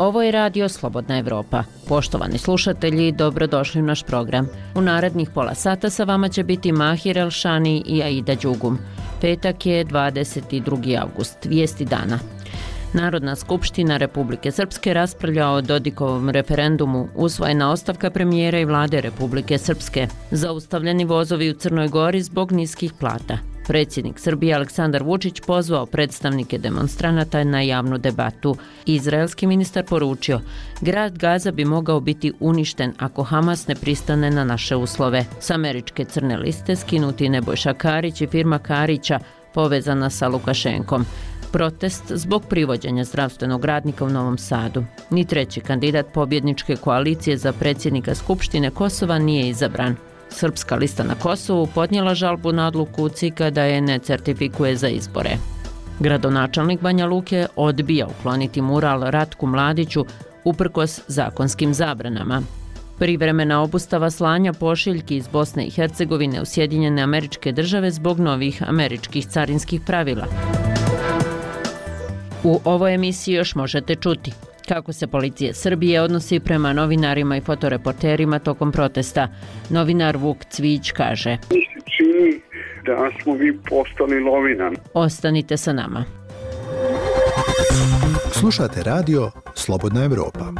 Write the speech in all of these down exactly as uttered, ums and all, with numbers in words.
Ovo je radio Slobodna Evropa. Poštovani slušatelji, dobrodošli u naš program. U narednih pola sata sa vama će biti Mahir Elšani i Aida Đugum. Petak je dvadeset drugi avgust, vijesti dana. Narodna skupština Republike Srpske raspravlja o Dodikovom referendumu, usvojena ostavka premijera i vlade Republike Srpske, zaustavljeni vozovi u Crnoj Gori zbog niskih plata. Predsjednik Srbije Aleksandar Vučić pozvao predstavnike demonstranata na javnu debatu. Izraelski ministar poručio, grad Gaza bi mogao biti uništen ako Hamas ne pristane na naše uslove. S američke crne liste skinuti Nebojša Karić i firma Karića povezana sa Lukašenkom. Protest zbog privođenja zdravstvenog radnika u Novom Sadu. Ni treći kandidat pobjedničke koalicije za predsjednika Skupštine Kosova nije izabran. Srpska lista na Kosovu podnijela žalbu na odluku C I K-a da je ne certifikuje za izbore. Gradonačelnik Banja Luke odbija ukloniti mural Ratku Mladiću uprkos zakonskim zabranama. Privremena obustava slanja pošiljki iz Bosne i Hercegovine u Sjedinjene Američke Države zbog novih američkih carinskih pravila. U ovoj emisiji još možete čuti kako se policija Srbije odnosi prema novinarima i fotoreporterima tokom protesta. Novinar Vuk Cvijić kaže: Mi se čini da smo vi postali lovinan. Ostanite sa nama. Slušate radio Slobodna Evropa.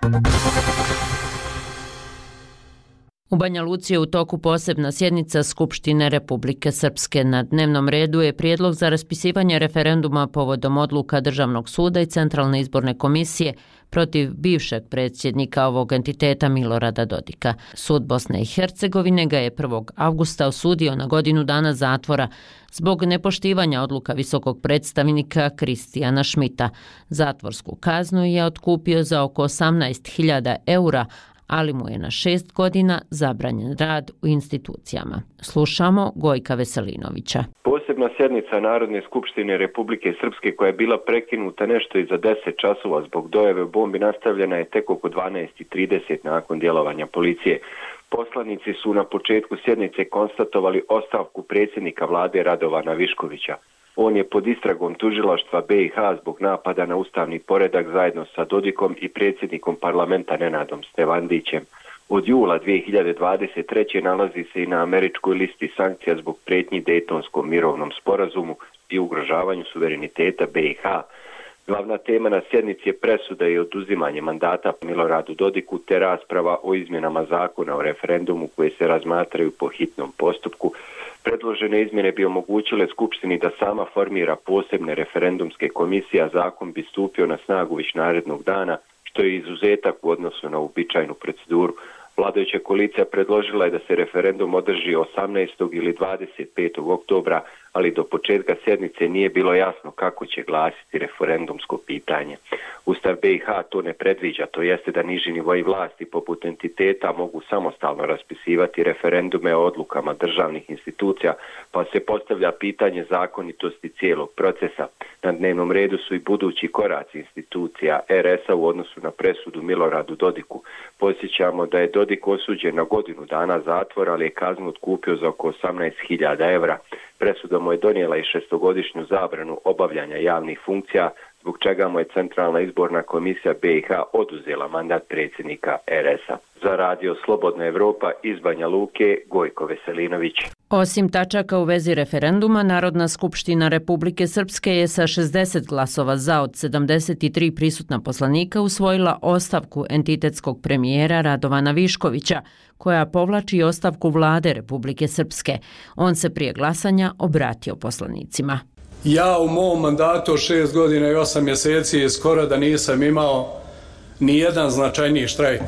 U Banja Luci je u toku posebna sjednica Skupštine Republike Srpske. Na dnevnom redu je prijedlog za raspisivanje referenduma povodom odluka Državnog suda i Centralne izborne komisije protiv bivšeg predsjednika ovog entiteta Milorada Dodika. Sud Bosne i Hercegovine ga je prvog avgusta osudio na godinu dana zatvora zbog nepoštivanja odluka visokog predstavnika Kristijana Šmita. Zatvorsku kaznu je otkupio za oko osamnaest hiljada eura, ali mu je na šest godina zabranjen rad u institucijama. Slušamo Gojka Veselinovića. Posebna sjednica Narodne skupštine Republike Srpske, koja je bila prekinuta nešto iza deset časova zbog dojave bombi, nastavljena je tek oko dvanaest i trideset nakon djelovanja policije. Poslanici su na početku sjednice konstatovali ostavku predsjednika vlade Radovana Viškovića. On je pod istragom tužilaštva B i H zbog napada na ustavni poredak zajedno sa Dodikom i predsjednikom parlamenta Nenadom Stevandićem. Od jula dvije hiljade dvadeset treće nalazi se i na američkoj listi sankcija zbog prijetnji Dejtonskom mirovnom sporazumu i ugrožavanju suvereniteta B i H. Glavna tema na sjednici je presuda i oduzimanje mandata Miloradu Dodiku te rasprava o izmjenama zakona o referendumu koje se razmatraju po hitnom postupku. Predložene izmjene bi omogućile Skupštini da sama formira posebne referendumske komisije, a zakon bi stupio na snagu već narednog dana, što je izuzetak u odnosu na uobičajenu proceduru. Vladajuća koalicija predložila je da se referendum održi osamnaestog ili dvadeset petog oktobra, ali do početka sjednice nije bilo jasno kako će glasiti referendumsko pitanje. Ustav B i H to ne predviđa, to jeste da niži nivoji vlasti poput entiteta mogu samostalno raspisivati referendume o odlukama državnih institucija, pa se postavlja pitanje zakonitosti cijelog procesa. Na dnevnom redu su i budući koraci institucija R S-a u odnosu na presudu Miloradu Dodiku. Podsjećamo da je Dodik osuđen na godinu dana zatvora, ali je kaznu otkupio za oko osamnaest hiljada evra. Presuda mu je donijela i šestogodišnju zabranu obavljanja javnih funkcija, zbog čega mu je Centralna izborna komisija B i H oduzela mandat predsjednika R S-a. Za radio Slobodna Evropa iz Banja Luke, Gojko Veselinović. Osim tačaka u vezi referenduma, Narodna skupština Republike Srpske je sa šezdeset glasova za od sedamdeset tri prisutna poslanika usvojila ostavku entitetskog premijera Radovana Viškovića, koja povlači ostavku vlade Republike Srpske. On se prije glasanja obratio poslanicima. Ja u mom mandatu šest godina i osam mjeseci skoro da nisam imao ni jedan značajniji štrajk,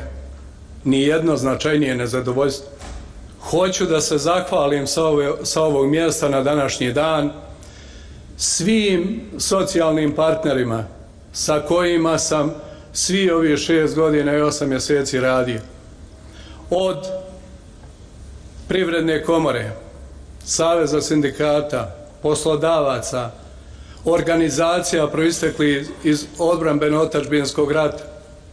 ni jedno značajnije nezadovoljstvo. Hoću da se zahvalim sa, ove, sa ovog mjesta na današnji dan svim socijalnim partnerima sa kojima sam svi ovih šest godina i osam mjeseci radio. Od Privredne komore, Saveza sindikata, poslodavaca, organizacija proistekli iz odbrambeno-otadžbinskog rata.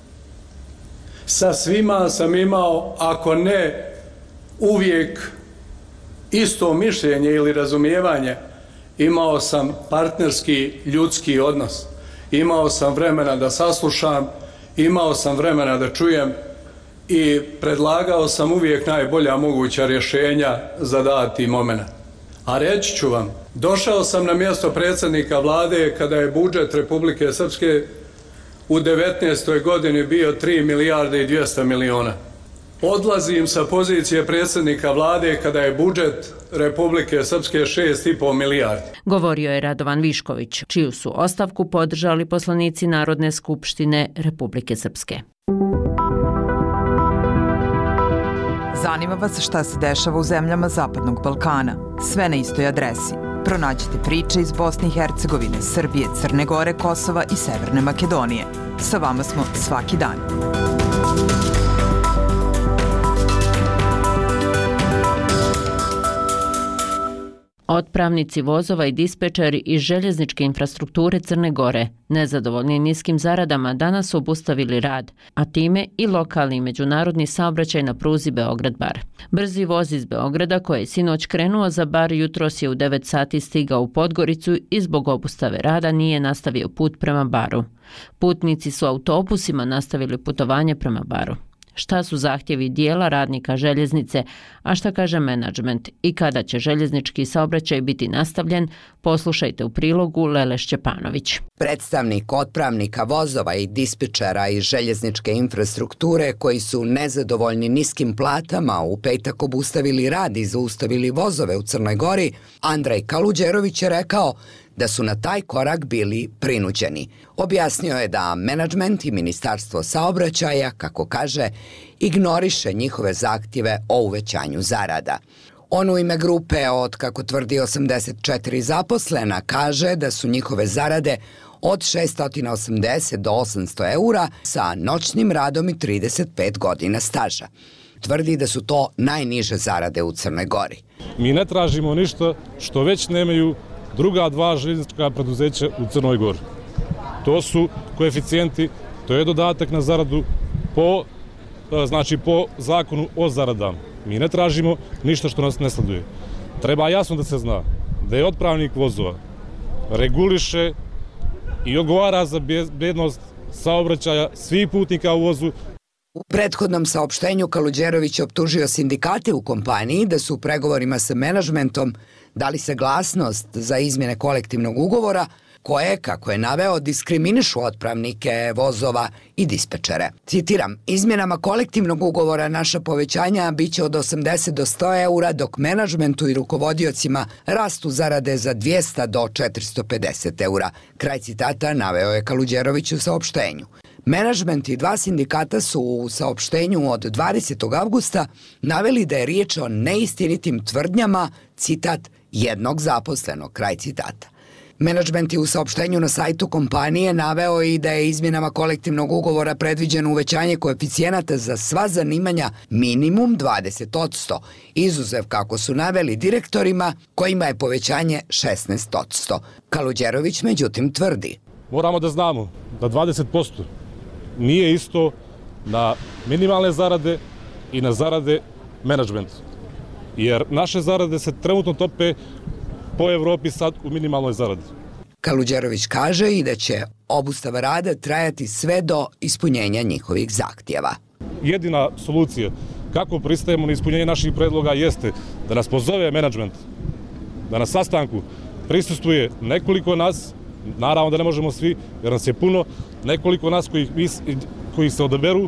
Sa svima sam imao, ako ne uvijek isto mišljenje ili razumijevanje, imao sam partnerski ljudski odnos. Imao sam vremena da saslušam, imao sam vremena da čujem i predlagao sam uvijek najbolja moguća rješenja za dati moment. A reći ću vam, došao sam na mjesto predsjednika vlade kada je budžet Republike Srpske u devetnaestoj godini bio tri milijarde i dvjesto miliona. Odlazim sa pozicije predsjednika vlade kada je budžet Republike Srpske šest i po milijardi. Govorio je Radovan Višković, čiju su ostavku podržali poslanici Narodne skupštine Republike Srpske. Zanima vas šta se dešava u zemljama Zapadnog Balkana? Sve na istoj adresi. Pronađite priče iz Bosne i Hercegovine, Srbije, Crne Gore, Kosova i Severne Makedonije. Sa vama smo svaki dan. Otpravnici vozova i dispečeri iz željezničke infrastrukture Crne Gore, nezadovoljni niskim zaradama, danas su obustavili rad, a time i lokalni i međunarodni saobraćaj na pruzi Beograd-Bar. Brzi voz iz Beograda, koji je sinoć krenuo za Bar, jutros je u devet sati stigao u Podgoricu i zbog obustave rada nije nastavio put prema Baru. Putnici su autobusima nastavili putovanje prema Baru. Šta su zahtjevi dijela radnika željeznice, a šta kaže menadžment i kada će željeznički saobraćaj biti nastavljen, poslušajte u prilogu Lele Šćepanović. Predstavnik otpravnika vozova i dispečera iz željezničke infrastrukture koji su nezadovoljni niskim platama u petak obustavili rad i zaustavili vozove u Crnoj Gori, Andrej Kaluđerović je rekao da su na taj korak bili prinuđeni. Objasnio je da menadžment i Ministarstvo saobraćaja, kako kaže, ignoriše njihove zahtjeve o uvećanju zarada. On u ime grupe od, kako tvrdi, osamdeset četiri zaposlena kaže da su njihove zarade od šessto osamdeset do osamsto eura sa noćnim radom i trideset pet godina staža. Tvrdi da su to najniže zarade u Crnoj Gori. Mi ne tražimo ništa što već nemaju druga dva željeznička preduzeća u Crnoj Gori. To su koeficijenti, to je dodatak na zaradu po, znači po zakonu o zaradama. Mi ne tražimo ništa što nas ne sleduje. Treba jasno da se zna da je otpravnik vozova reguliše i odgovara za bezbednost saobraćaja svih putnika u vozu. U prethodnom saopštenju Kaluđerović je optužio sindikate u kompaniji da su u pregovorima sa menadžmentom dali saglasnost za izmjene kolektivnog ugovora koje, kako je naveo, diskriminišu otpravnike vozova i dispečere. Citiram, izmjenama kolektivnog ugovora naša povećanja biće od osamdeset do sto eura, dok menadžmentu i rukovodiocima rastu zarade za dvjesto do četiristo pedeset eura. Kraj citata naveo je Kaluđerović u saopštenju. Menadžment i dva sindikata su u saopštenju od dvadesetog avgusta naveli da je riječ o neistinitim tvrdnjama, citat, jednog zaposlenog, kraj citata. Menadžment je u saopštenju na sajtu kompanije naveo i da je izmjenama kolektivnog ugovora predviđeno uvećanje koeficijenata za sva zanimanja minimum dvadeset posto, izuzev, kako su naveli, direktorima kojima je povećanje šesnaest posto. Kaluđerović međutim tvrdi. Moramo da znamo da dvadeset posto nije isto na minimalne zarade i na zarade menadžmenta. Jer naše zarade se trenutno tope po Evropi sad u minimalnoj zaradi. Kaluđerović kaže i da će obustava rada trajati sve do ispunjenja njihovih zahtjeva. Jedina solucija kako pristajemo na ispunjenje naših predloga jeste da nas pozove menadžment, da na sastanku prisustuje nekoliko nas, naravno da ne možemo svi, jer nas je puno, nekoliko nas koji, koji se odaberu,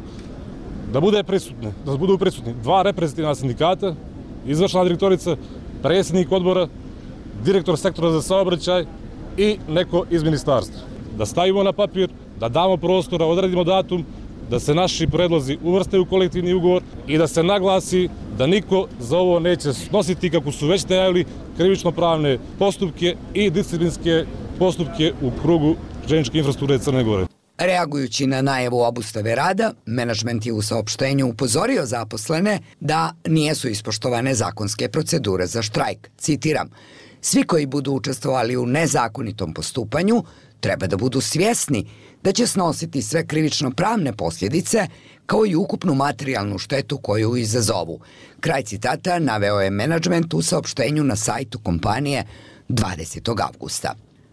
da bude prisutne, da budu prisutni dva reprezentativna sindikata, izvršna direktorica, predsjednik odbora, direktor sektora za saobraćaj i neko iz ministarstva. Da stavimo na papir, da damo prostora, odredimo datum, da se naši predlozi uvrste u kolektivni ugovor i da se naglasi da niko za ovo neće snositi, kako su već najavili, krivično-pravne postupke i disciplinske postupke u krugu željezničke infrastrukture Crne Gore. Reagujući na najavu obustave rada, menadžment je u saopštenju upozorio zaposlene da nijesu ispoštovane zakonske procedure za štrajk. Citiram, svi koji budu učestvovali u nezakonitom postupanju treba da budu svjesni da će snositi sve krivično-pravne posljedice kao i ukupnu materijalnu štetu koju izazovu. Kraj citata naveo je menadžment u saopštenju na sajtu kompanije dvadesetog avgusta.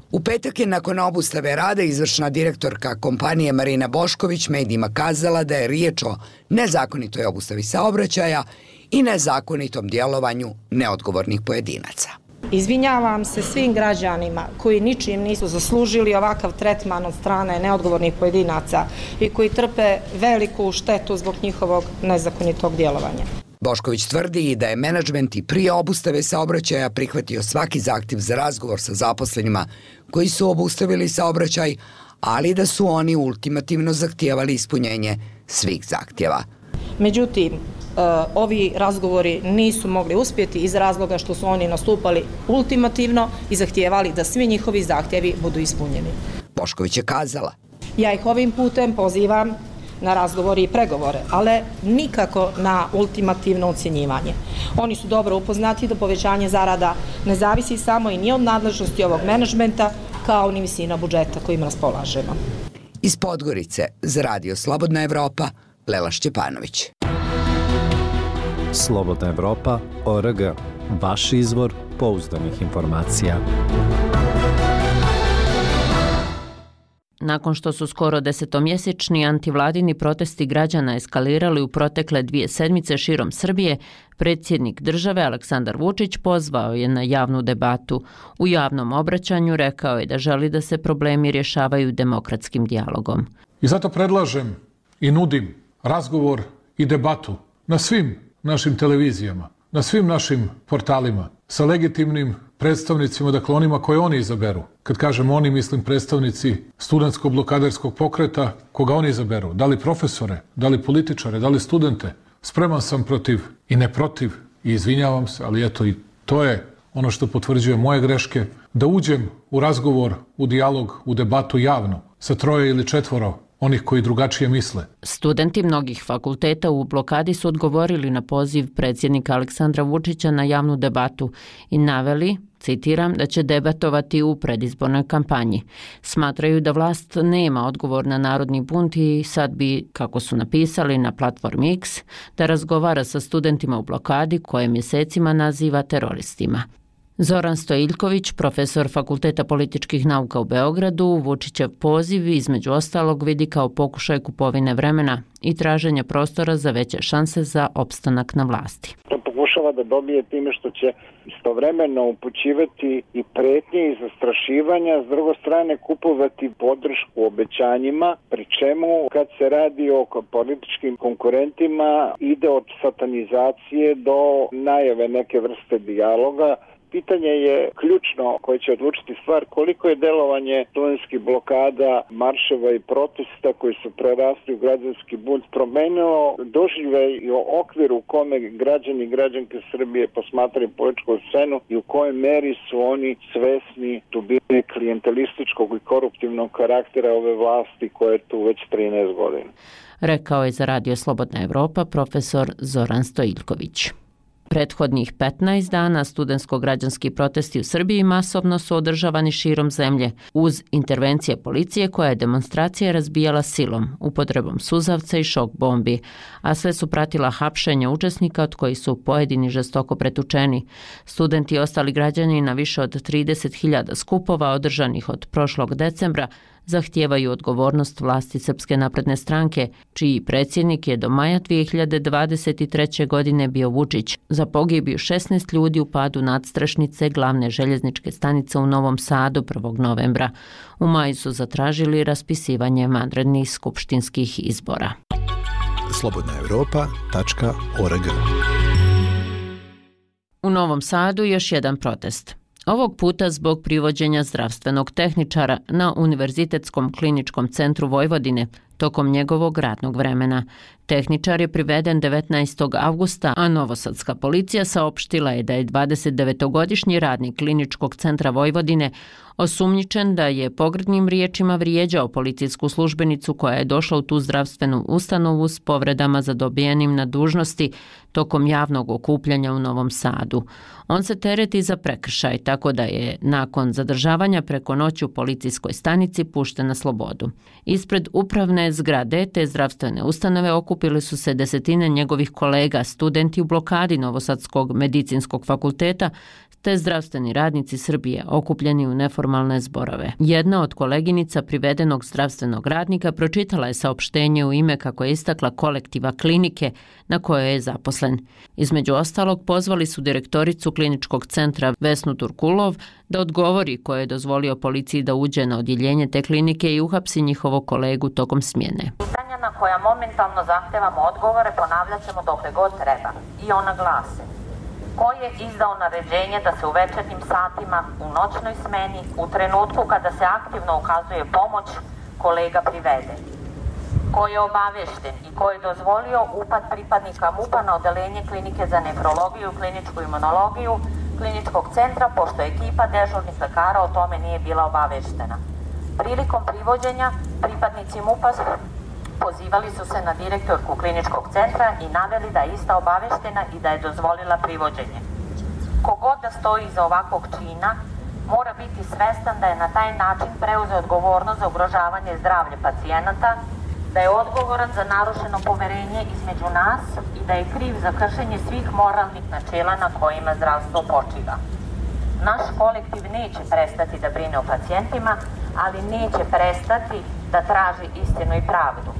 U petak je nakon obustave rada izvršna direktorka kompanije Marina Bošković medijima kazala da je riječ o nezakonitoj obustavi saobraćaja i nezakonitom djelovanju neodgovornih pojedinaca. Izvinjavam se svim građanima koji ničim nisu zaslužili ovakav tretman od strane neodgovornih pojedinaca i koji trpe veliku štetu zbog njihovog nezakonitog djelovanja. Bošković tvrdi i da je menadžment i prije obustave saobraćaja prihvatio svaki zahtjev za razgovor sa zaposlenima koji su obustavili saobraćaj, ali da su oni ultimativno zahtijevali ispunjenje svih zahtjeva. Međutim, ovi razgovori nisu mogli uspjeti iz razloga što su oni nastupali ultimativno i zahtijevali da svi njihovi zahtjevi budu ispunjeni. Bošković je kazala: Ja ih ovim putem pozivam na razgovore i pregovore, ali nikako na ultimativno ocjenjivanje. Oni su dobro upoznati da povećanje zarada ne zavisi samo i ni od nadležnosti ovog menadžmenta, kao ni visina budžeta kojim raspolažemo. Iz Podgorice za Radio Slobodna Evropa, Lela Šćepanović. Slobodna Evropa, O R G, vaš izvor pouzdanih informacija. Nakon što su skoro desetomjesečni antivladini protesti građana eskalirali u protekle dvije sedmice širom Srbije, predsjednik države Aleksandar Vučić pozvao je na javnu debatu. U javnom obraćanju rekao je da želi da se problemi rješavaju demokratskim dijalogom. I zato predlažem i nudim razgovor i debatu na svim našim televizijama, na svim našim portalima, sa legitimnim predstavnicima, dakle onima koje oni izaberu. Kad kažem oni, mislim predstavnici studentsko-blokaderskog pokreta, koga oni izaberu. Da li profesore, da li političare, da li studente. Spreman sam protiv i ne protiv i izvinjavam se, ali eto i to je ono što potvrđuje moje greške, da uđem u razgovor, u dijalog, u debatu javno, sa troje ili četvoro onih koji drugačije misle. Studenti mnogih fakulteta u blokadi su odgovorili na poziv predsjednika Aleksandra Vučića na javnu debatu i naveli, citiram, da će debatovati u predizbornoj kampanji. Smatraju da vlast nema odgovor na narodni bunt i sad bi, kako su napisali na platformi X, da razgovara sa studentima u blokadi koje mjesecima naziva teroristima. Zoran Stojiljković, profesor Fakulteta političkih nauka u Beogradu, Vučićev poziv između ostalog vidi kao pokušaj kupovine vremena i traženja prostora za veće šanse za opstanak na vlasti. To pokušava da dobije time što će istovremeno upućivati i pretnje i zastrašivanja, s druge strane kupovati podršku obećanjima, pri čemu kad se radi o političkim konkurentima ide od satanizacije do najave neke vrste dijaloga. Pitanje je ključno koje će odlučiti stvar koliko je delovanje studentskih blokada, marševa i protesta koji su prerasli u građanski bunt promenilo doživljaj i okvir u kome građani i građanke Srbije posmatraju političku scenu i u kojoj meri su oni svesni dubine klijentelističkog i koruptivnog karaktera ove vlasti koje je tu već trinaest godina. Rekao je za Radio Slobodna Evropa profesor Zoran Stojiljković. Prethodnih petnaest dana studentsko-građanski protesti u Srbiji masovno su održavani širom zemlje uz intervencije policije koja je demonstracije razbijala silom, upotrebom suzavca i šok bombi, a sve su pratila hapšenja učesnika od kojih su pojedini žestoko pretučeni. Studenti i ostali građani na više od trideset hiljada skupova održanih od prošlog decembra zahtijevaju odgovornost vlasti Srpske napredne stranke, čiji predsjednik je do maja dvije hiljade dvadeset treće. godine bio Vučić, za pogibiju šesnaest ljudi u padu nadstrešnice glavne željezničke stanice u Novom Sadu prvog novembra. U maju su zatražili raspisivanje vanrednih skupštinskih izbora. slobodna evropa tačka org. U Novom Sadu još jedan protest. Ovog puta zbog privođenja zdravstvenog tehničara na Univerzitetskom kliničkom centru Vojvodine tokom njegovog radnog vremena. Tehničar je priveden devetnaestog avgusta, a novosadska policija saopštila je da je dvadesetdevetogodišnji radnik kliničkog centra Vojvodine osumnjičen da je pogrdnim riječima vrijeđao policijsku službenicu koja je došla u tu zdravstvenu ustanovu s povredama zadobijenim na dužnosti tokom javnog okupljanja u Novom Sadu. On se tereti za prekršaj, tako da je nakon zadržavanja preko noći u policijskoj stanici pušten na slobodu. Ispred upravne zgrade te zdravstvene ustanove okupili su se desetine njegovih kolega, studenti u blokadi Novosadskog medicinskog fakulteta, s te zdravstveni radnici Srbije okupljeni u neformalne zborove. Jedna od koleginica privedenog zdravstvenog radnika pročitala je saopštenje u ime, kako je istakla, kolektiva klinike na kojoj je zaposlen. Između ostalog, pozvali su direktoricu kliničkog centra Vesnu Turkulov da odgovori ko je dozvolio policiji da uđe na odjeljenje te klinike i uhapsi njihovog kolegu tokom smjene. Pitanja na koja momentalno zahtevamo odgovore ponavljat ćemo dokle god treba. I ona glase: ko je izdao naređenje da se u večernjim satima, u noćnoj smeni, u trenutku kada se aktivno ukazuje pomoć, kolega privede? Ko je obavešten i ko je dozvolio upad pripadnika MUP-a na odeljenje klinike za nefrologiju i kliničku imunologiju kliničkog centra, pošto ekipa dežurnih lekara o tome nije bila obaveštena? Prilikom privođenja pripadnici MUP-a pozivali su se na direktorku kliničkog centra i naveli da je ista obaveštena i da je dozvolila privođenje. Kogod da stoji iza ovakvog čina mora biti svestan da je na taj način preuzeo odgovornost za ugrožavanje zdravlja pacijenata, da je odgovoran za narušeno poverenje između nas i da je kriv za kršenje svih moralnih načela na kojima zdravstvo počiva. Naš kolektiv neće prestati da brine o pacijentima, ali neće prestati da traži istinu i pravdu.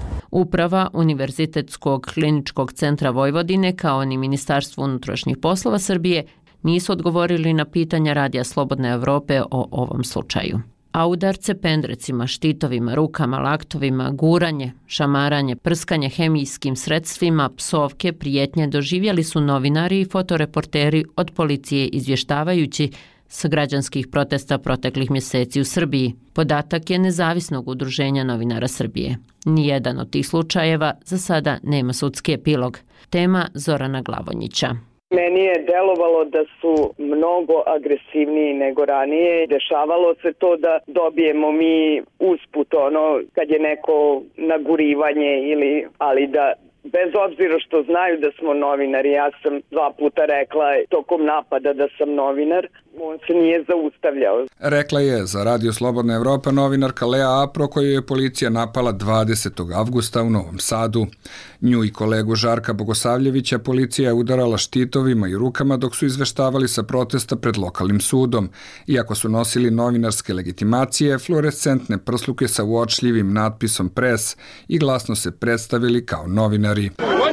Uprava Univerzitetskog kliničkog centra Vojvodine kao ni Ministarstvo unutrašnjih poslova Srbije nisu odgovorili na pitanja Radija Slobodne Evrope o ovom slučaju. A udarce pendrecima, štitovima, rukama, laktovima, guranje, šamaranje, prskanje hemijskim sredstvima, psovke, prijetnje doživjeli su novinari i fotoreporteri od policije izvještavajući sa građanskih protesta proteklih mjeseci u Srbiji. Podatak je Nezavisnog udruženja novinara Srbije. Nijedan od tih slučajeva za sada nema sudski epilog. Tema Zorana Glavonjića. Meni je delovalo da su mnogo agresivniji nego ranije. Dešavalo se to da dobijemo mi usput ono kad je neko nagurivanje ili, ali da bez obzira što znaju da smo novinari, ja sam dva puta rekla tokom napada da sam novinar, on se nije zaustavljao. Rekla je za Radio Slobodna Evropa novinarka Lea Apro, koju je policija napala dvadesetog avgusta u Novom Sadu. Nju i kolegu Žarka Bogosavljevića policija je udarala štitovima i rukama dok su izveštavali sa protesta pred lokalnim sudom. Iako su nosili novinarske legitimacije, fluorescentne prsluke sa uočljivim natpisom pres i glasno se predstavili kao novinari.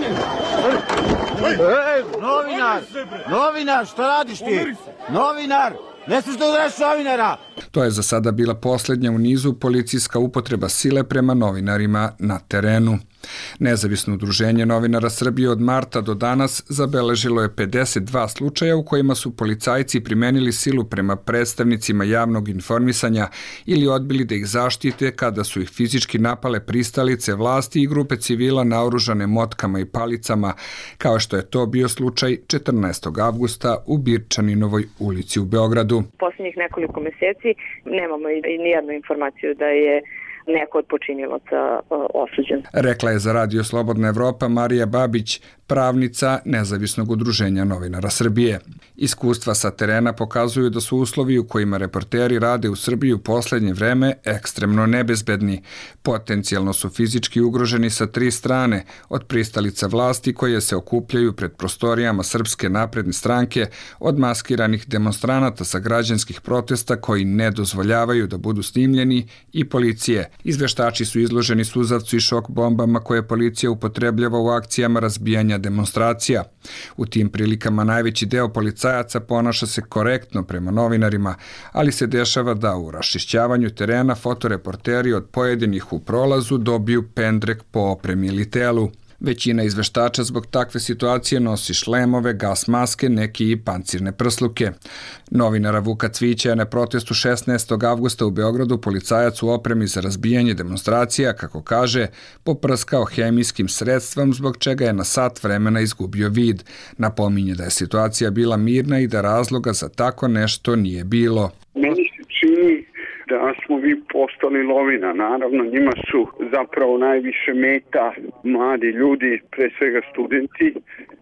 Ej, novinar! Novinar, šta radiš ti? Novinar! Ne smiješ da udaraš novinara! To je za sada bila posljednja u nizu policijska upotreba sile prema novinarima na terenu. Nezavisno udruženje novinara Srbije od marta do danas zabeležilo je pedeset dva slučaja u kojima su policajci primenili silu prema predstavnicima javnog informisanja ili odbili da ih zaštite kada su ih fizički napale pristalice vlasti i grupe civila naoružane motkama i palicama, kao što je to bio slučaj četrnaestog avgusta u Birčaninovoj ulici u Beogradu. Posljednjih nekoliko mjeseci nemamo i nijednu informaciju da je neko od počinilaca osuđen. Rekla je za Radio Slobodna Evropa Marija Babić, pravnica Nezavisnog udruženja novinara Srbije. Iskustva sa terena pokazuju da su uslovi u kojima reporteri rade u Srbiji u posljednje vreme ekstremno nebezbedni. Potencijalno su fizički ugroženi sa tri strane, od pristalica vlasti koje se okupljaju pred prostorijama Srpske napredne stranke, od maskiranih demonstranata sa građanskih protesta koji ne dozvoljavaju da budu snimljeni i policije. Izveštači su izloženi suzavcu i šok bombama koje policija upotrebljava u akcijama razbijanja demonstracija. U tim prilikama najveći deo policajaca ponaša se korektno prema novinarima, ali se dešava da u raščišćavanju terena fotoreporteri od pojedinih u prolazu dobiju pendrek po opremi ili telu. Većina izveštača zbog takve situacije nosi šlemove, gas maske, neki i pancirne prsluke. Novinara Vuka Cvića je na protestu šesnaestog avgusta u Beogradu policajac u opremi za razbijanje demonstracija, kako kaže, poprskao hemijskim sredstvom zbog čega je na sat vremena izgubio vid. Napominje da je situacija bila mirna i da razloga za tako nešto nije bilo. Meni se čini da smo vi postali lovina. Naravno, njima su zapravo najviše meta mladi ljudi, pre svega studenti,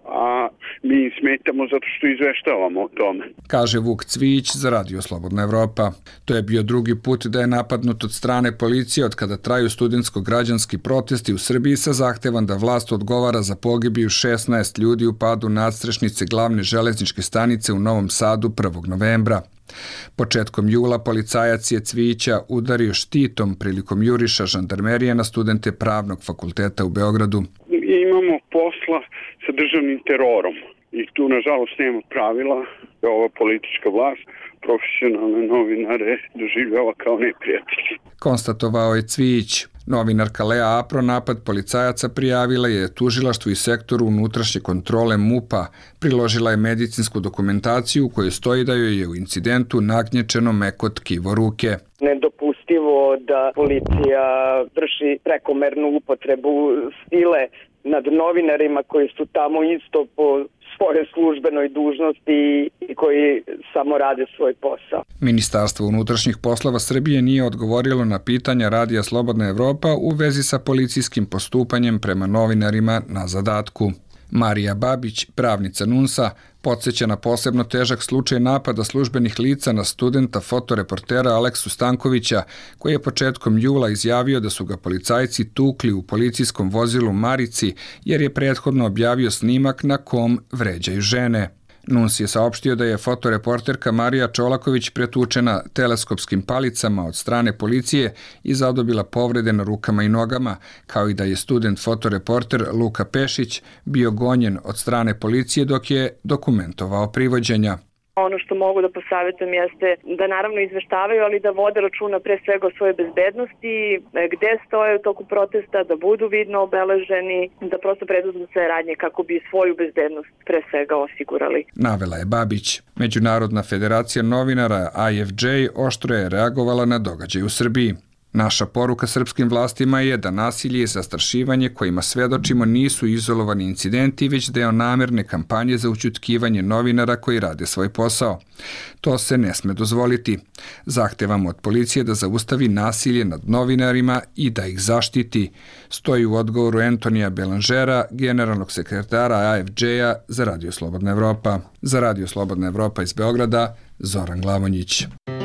a mi smetamo zato što izveštavamo o tome. Kaže Vuk Cvijić za Radio Slobodna Evropa. To je bio drugi put da je napadnut od strane policije od kada traju studentsko-građanski protesti u Srbiji sa zahtevom da vlast odgovara za pogibiju šesnaest ljudi u padu nadstrešnice glavne železničke stanice u Novom Sadu prvog novembra. Početkom jula policajac je Cvijića udario štitom prilikom juriša žandarmerije na studente Pravnog fakulteta u Beogradu. Imamo posla sa državnim terorom i tu nažalost nema pravila. Ova politička vlast profesionalne novinare doživljava kao neprijatelji. Konstatovao je Cvijić. Novinarka Lea Apro napad policajaca prijavila je tužilaštvu i sektoru unutrašnje kontrole MUP-a. Priložila je medicinsku dokumentaciju u kojoj stoji da joj je u incidentu nagnječeno meko tkivo ruke. Nedopustivo da policija vrši prekomernu upotrebu sile nad novinarima koji su tamo isto po svojoj službenoj dužnosti i koji samo rade svoj posao. Ministarstvo unutrašnjih poslova Srbije nije odgovorilo na pitanja Radija Slobodna Evropa u vezi sa policijskim postupanjem prema novinarima na zadatku. Marija Babić, pravnica NUNS-a, podsjeća na posebno težak slučaj napada službenih lica na studenta fotoreportera Aleksu Stankovića, koji je početkom jula izjavio da su ga policajci tukli u policijskom vozilu Marici jer je prethodno objavio snimak na kom vređaju žene. NUNS je saopštio da je fotoreporterka Marija Čolaković pretučena teleskopskim palicama od strane policije i zadobila povrede na rukama i nogama, kao i da je student fotoreporter Luka Pešić bio gonjen od strane policije dok je dokumentovao privođenja. Ono što mogu da posavjetujem jeste da naravno izveštavaju, ali da vode računa pre svega o svojoj bezbednosti, gde stoje u toku protesta, da budu vidno obeleženi, da prosto preduzmu sve radnje kako bi svoju bezbednost pre svega osigurali. Navela je Babić. Međunarodna federacija novinara I F J oštro je reagovala na događaj u Srbiji. Naša poruka srpskim vlastima je da nasilje i zastrašivanje kojima svedočimo nisu izolovani incidenti, već deo namerne kampanje za ućutkivanje novinara koji rade svoj posao. To se ne sme dozvoliti. Zahtevamo od policije da zaustavi nasilje nad novinarima i da ih zaštiti, stoji u odgovoru Antonija Belangera, generalnog sekretara I F J-a za Radio Slobodna Evropa. Za Radio Slobodna Evropa iz Beograda, Zoran Glavonjić.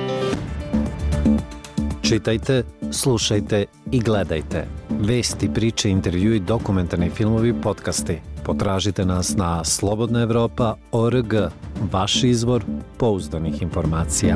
Čitajte, slušajte i gledajte. Vesti, priče, intervjui, dokumentarni filmovi, podcasti. Potražite nas na slobodna evropa tačka org, vaš izvor pouzdanih informacija.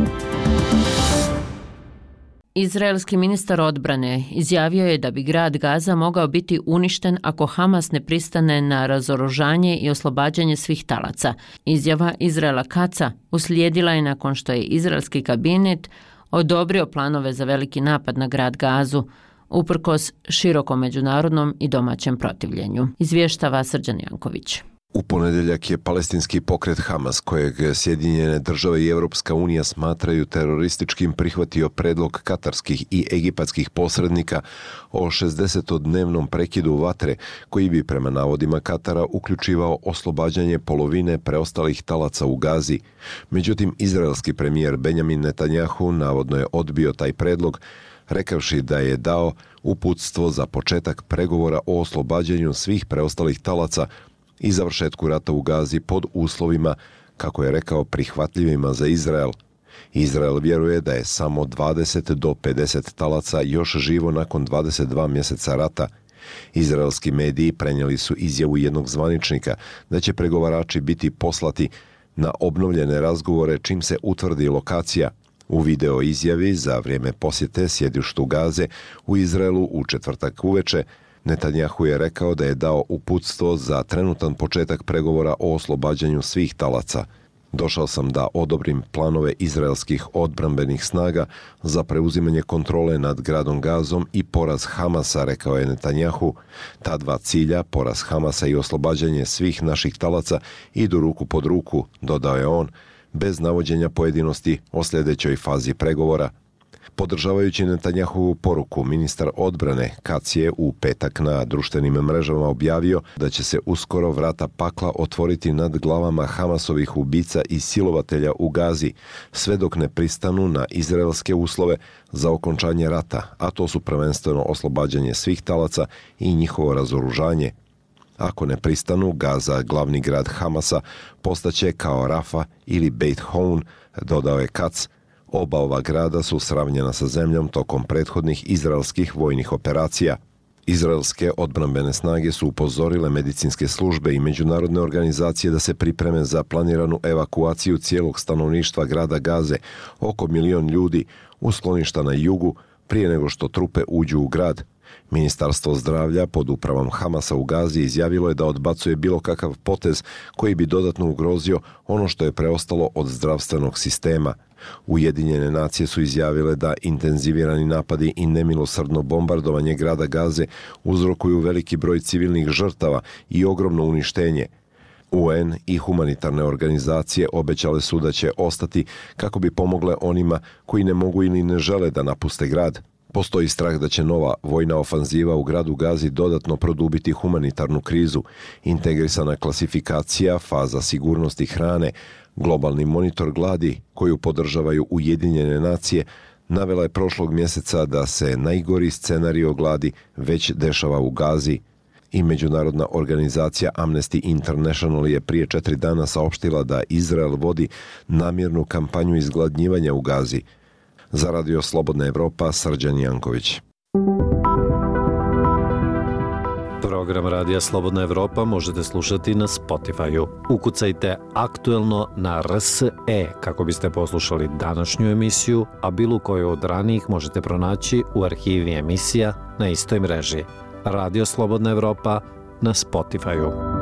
Izraelski ministar odbrane izjavio je da bi grad Gaza mogao biti uništen ako Hamas ne pristane na razoružanje i oslobađanje svih talaca. Izjava Izraela Kaca uslijedila je nakon što je izraelski kabinet odobrio planove za veliki napad na grad Gazu, uprkos širokom međunarodnom i domaćem protivljenju. Izvještava Srđan Janković. U ponedeljak je palestinski pokret Hamas, kojeg Sjedinjene države i Evropska unija smatraju terorističkim, prihvatio predlog katarskih i egipatskih posrednika o šezdesetodnevnom prekidu vatre, koji bi prema navodima Katara uključivao oslobađanje polovine preostalih talaca u Gazi. Međutim, izraelski premijer Benjamin Netanjahu navodno je odbio taj predlog, rekavši da je dao uputstvo za početak pregovora o oslobađanju svih preostalih talaca i završetku rata u Gazi pod uslovima, kako je rekao, prihvatljivima za Izrael. Izrael vjeruje da je samo dvadeset do pedeset talaca još živo nakon dvadeset dva mjeseca rata. Izraelski mediji prenijeli su izjavu jednog zvaničnika da će pregovarači biti poslati na obnovljene razgovore čim se utvrdi lokacija. U video izjavi za vrijeme posjete sjedištu Gaze u Izraelu u četvrtak uveče, Netanjahu je rekao da je dao uputstvo za trenutan početak pregovora o oslobađanju svih talaca. Došao sam da odobrim planove izraelskih odbrambenih snaga za preuzimanje kontrole nad gradom Gazom i poraz Hamasa, rekao je Netanjahu. Ta dva cilja, poraz Hamasa i oslobađanje svih naših talaca, idu ruku pod ruku, dodao je on, bez navođenja pojedinosti o sljedećoj fazi pregovora. Podržavajući Netanjahovu poruku, ministar odbrane Kac je u petak na društvenim mrežama objavio da će se uskoro vrata pakla otvoriti nad glavama Hamasovih ubica i silovatelja u Gazi, sve dok ne pristanu na izraelske uslove za okončanje rata, a to su prvenstveno oslobađanje svih talaca i njihovo razoružanje. Ako ne pristanu, Gaza, glavni grad Hamasa, postaće kao Rafa ili Beit Houn, dodao je Katz. Oba ova grada su sravnjena sa zemljom tokom prethodnih izraelskih vojnih operacija. Izraelske odbrambene snage su upozorile medicinske službe i međunarodne organizacije da se pripreme za planiranu evakuaciju cijelog stanovništva grada Gaze, oko milion ljudi, u skloništa na jugu, prije nego što trupe uđu u grad. Ministarstvo zdravlja pod upravom Hamasa u Gazi izjavilo je da odbacuje bilo kakav potez koji bi dodatno ugrozio ono što je preostalo od zdravstvenog sistema. Ujedinjene nacije su izjavile da intenzivirani napadi i nemilosrdno bombardovanje grada Gaze uzrokuju veliki broj civilnih žrtava i ogromno uništenje. U en i humanitarne organizacije obećale su da će ostati kako bi pomogle onima koji ne mogu ili ne žele da napuste grad. Postoji strah da će nova vojna ofanziva u gradu Gazi dodatno produbiti humanitarnu krizu. Integrisana klasifikacija, faza sigurnosti hrane, globalni monitor gladi koju podržavaju Ujedinjene nacije, navela je prošlog mjeseca da se najgori scenario gladi već dešava u Gazi. I međunarodna organizacija Amnesty International je prije četiri dana saopštila da Izrael vodi namjernu kampanju izgladnjivanja u Gazi. Za Radio Slobodna Evropa, Srđan Janković. Program Radija Slobodna Evropa možete slušati na Spotify-u. Ukucajte aktuelno na R S E kako biste poslušali današnju emisiju, a bilo koju od ranijih možete pronaći u arhivi emisija na istoj mreži. Radio Slobodna Evropa na Spotify-u.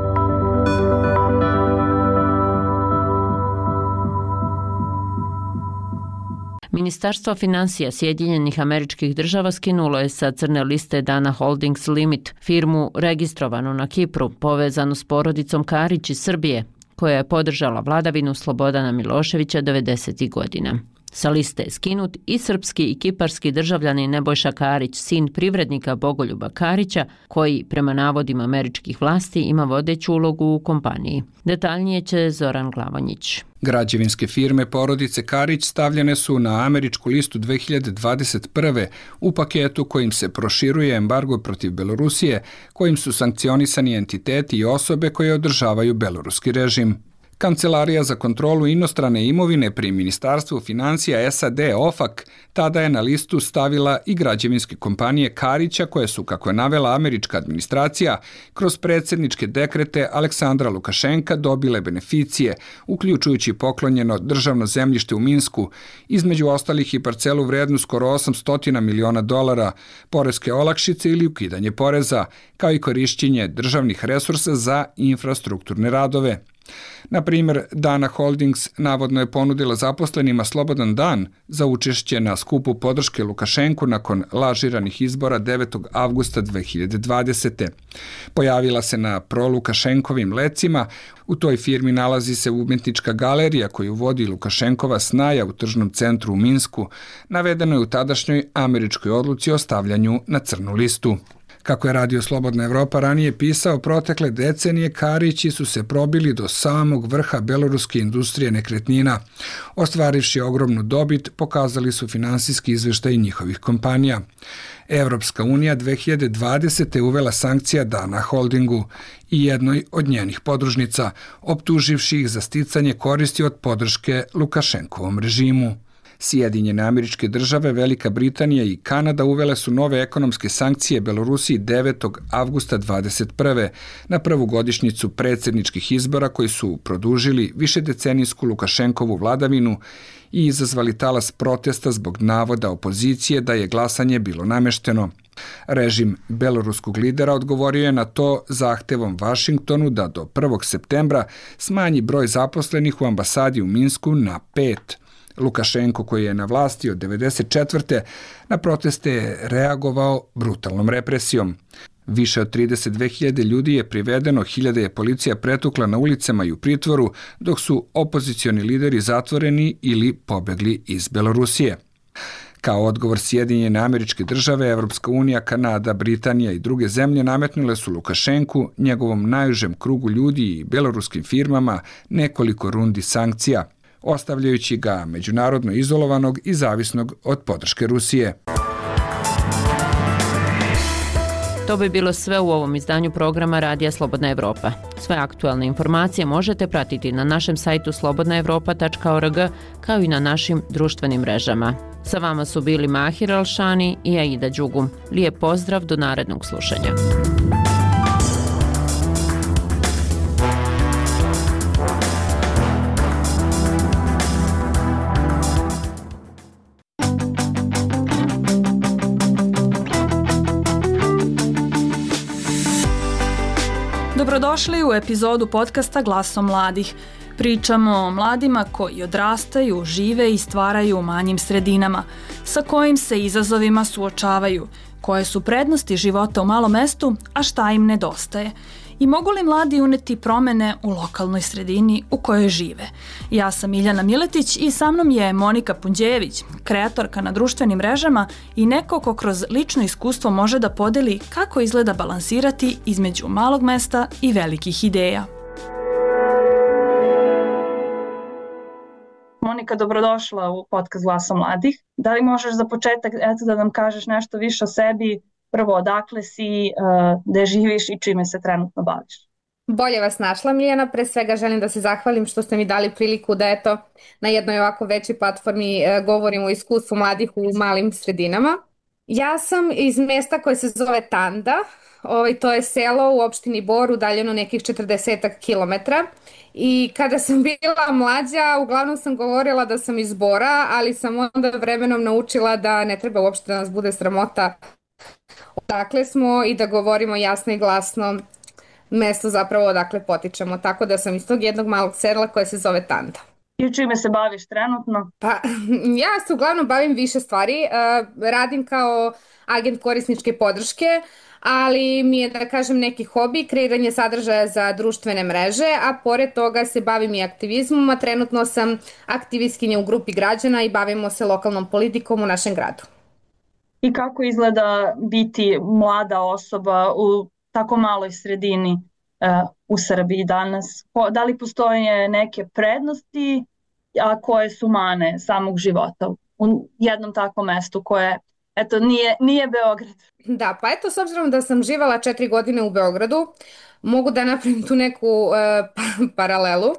Ministarstvo finansija Sjedinjenih Američkih Država skinulo je sa crne liste Dana Holdings Limit, firmu registrovanu na Kipru, povezanu s porodicom Karić iz Srbije, koja je podržala vladavinu Slobodana Miloševića devedesetih godina. Sa liste je skinut i srpski i kiparski državljanin Nebojša Karić, sin privrednika Bogoljuba Karića, koji, prema navodima američkih vlasti, ima vodeću ulogu u kompaniji. Detaljnije će Zoran Glavonjić. Građevinske firme porodice Karić stavljene su na američku listu dve hiljade dvadeset prve u paketu kojim se proširuje embargo protiv Belorusije, kojim su sankcionisani entiteti i osobe koje održavaju beloruski režim. Kancelarija za kontrolu inostrane imovine pri Ministarstvu financija S A D O F A C tada je na listu stavila i građevinske kompanije Karića koje su, kako je navela američka administracija, kroz predsjedničke dekrete Aleksandra Lukašenka dobile beneficije, uključujući poklonjeno državno zemljište u Minsku, između ostalih i parcelu vrednu skoro osamsto miliona dolara, poreske olakšice ili ukidanje poreza, kao i korišćenje državnih resursa za infrastrukturne radove. Na primjer, Dana Holdings navodno je ponudila zaposlenima slobodan dan za učešće na skupu podrške Lukašenku nakon lažiranih izbora devetog avgusta dve hiljade dvadesete. Pojavila se na pro-Lukašenkovim lecima. U toj firmi nalazi se umetnička galerija koju vodi Lukašenkova snaja u tržnom centru u Minsku. Navedeno je u tadašnjoj američkoj odluci o stavljanju na crnu listu. Kako je Radio Slobodna Evropa ranije pisao, protekle decenije Karići su se probili do samog vrha beloruske industrije nekretnina. Ostvarivši ogromnu dobit, pokazali su finansijski izveštaj njihovih kompanija. Evropska unija dve hiljade dvadesete uvela sankcija Dana Holdingu i jednoj od njenih podružnica, optuživši ih za sticanje koristi od podrške Lukašenkovom režimu. Sjedinjene Američke Države, Velika Britanija i Kanada uvele su nove ekonomske sankcije Belorusiji devetog avgusta dvadeset prve na prvu godišnjicu predsjedničkih izbora koji su produžili višedecenijsku Lukašenkovu vladavinu i izazvali talas protesta zbog navoda opozicije da je glasanje bilo namešteno. Režim beloruskog lidera odgovorio je na to zahtevom Vašingtonu da do prvog septembra smanji broj zaposlenih u ambasadi u Minsku na pet. Lukašenko, koji je na vlasti od devedeset četvrte na proteste je reagovao brutalnom represijom. Više od trideset dve hiljade ljudi je privedeno, hiljade je policija pretukla na ulicama i u pritvoru, dok su opozicioni lideri zatvoreni ili pobegli iz Belorusije. Kao odgovor Sjedinjene Američke Države, Evropska unija, Kanada, Britanija i druge zemlje nametnule su Lukašenku, njegovom najužem krugu ljudi i beloruskim firmama nekoliko rundi sankcija, ostavljajući ga međunarodno izolovanog i zavisnog od podrške Rusije. To bi bilo sve u ovom izdanju programa Radija Slobodna Evropa. Sve aktualne informacije možete pratiti na našem sajtu slobodna evropa tačka org kao i na našim društvenim mrežama. Sa vama su bili Mahir Alšani i Aida Đugum. Lijep pozdrav, do narednog slušanja. Dobrodošli u epizodu podcasta Glasom mladih. Pričamo o mladima koji odrastaju, žive i stvaraju u manjim sredinama, sa kojim se izazovima suočavaju, koje su prednosti života u malom mestu, a šta im nedostaje. I mogu li mladi uneti promene u lokalnoj sredini u kojoj žive? Ja sam Miljana Miletić i sa mnom je Monika Punđejević, kreatorka na društvenim mrežama i neko ko kroz lično iskustvo može da podeli kako izgleda balansirati između malog mesta i velikih ideja. Monika, dobrodošla u podcast Glasa mladih. Da li možeš za početak eto, da nam kažeš nešto više o sebi? Prvo, odakle si, gde živiš i čime se trenutno baviš? Bolje vas našla, Miljana. Pre svega želim da se zahvalim što ste mi dali priliku da eto, na jednoj ovako većoj platformi govorim o iskustvu mladih u malim sredinama. Ja sam iz mesta koje se zove Tanda. Ovaj, to je selo u opštini Bor, udaljeno nekih četrdesetak kilometara. I kada sam bila mlađa, uglavnom sam govorila da sam iz Bora, ali sam onda vremenom naučila da ne treba uopšte da nas bude sramota odakle smo i da govorimo jasno i glasno mesto zapravo odakle potičemo. Tako da sam iz tog jednog malog sela koje se zove Tanda. I čime se baviš trenutno? Pa, ja se uglavnom bavim više stvari. Radim kao agent korisničke podrške, ali mi je, da kažem, neki hobi, kreiranje sadržaja za društvene mreže, a pored toga se bavim i aktivizmom, a trenutno sam aktivistkinja u grupi građana i bavimo se lokalnom politikom u našem gradu. I kako izgleda biti mlada osoba u tako maloj sredini uh, u Srbiji danas? Da li postoje neke prednosti, a koje su mane samog života u jednom takvom mestu koje, eto, nije, nije Beograd? Da, pa eto, s obzirom da sam živala četiri godine u Beogradu, mogu da napravim tu neku uh, paralelu.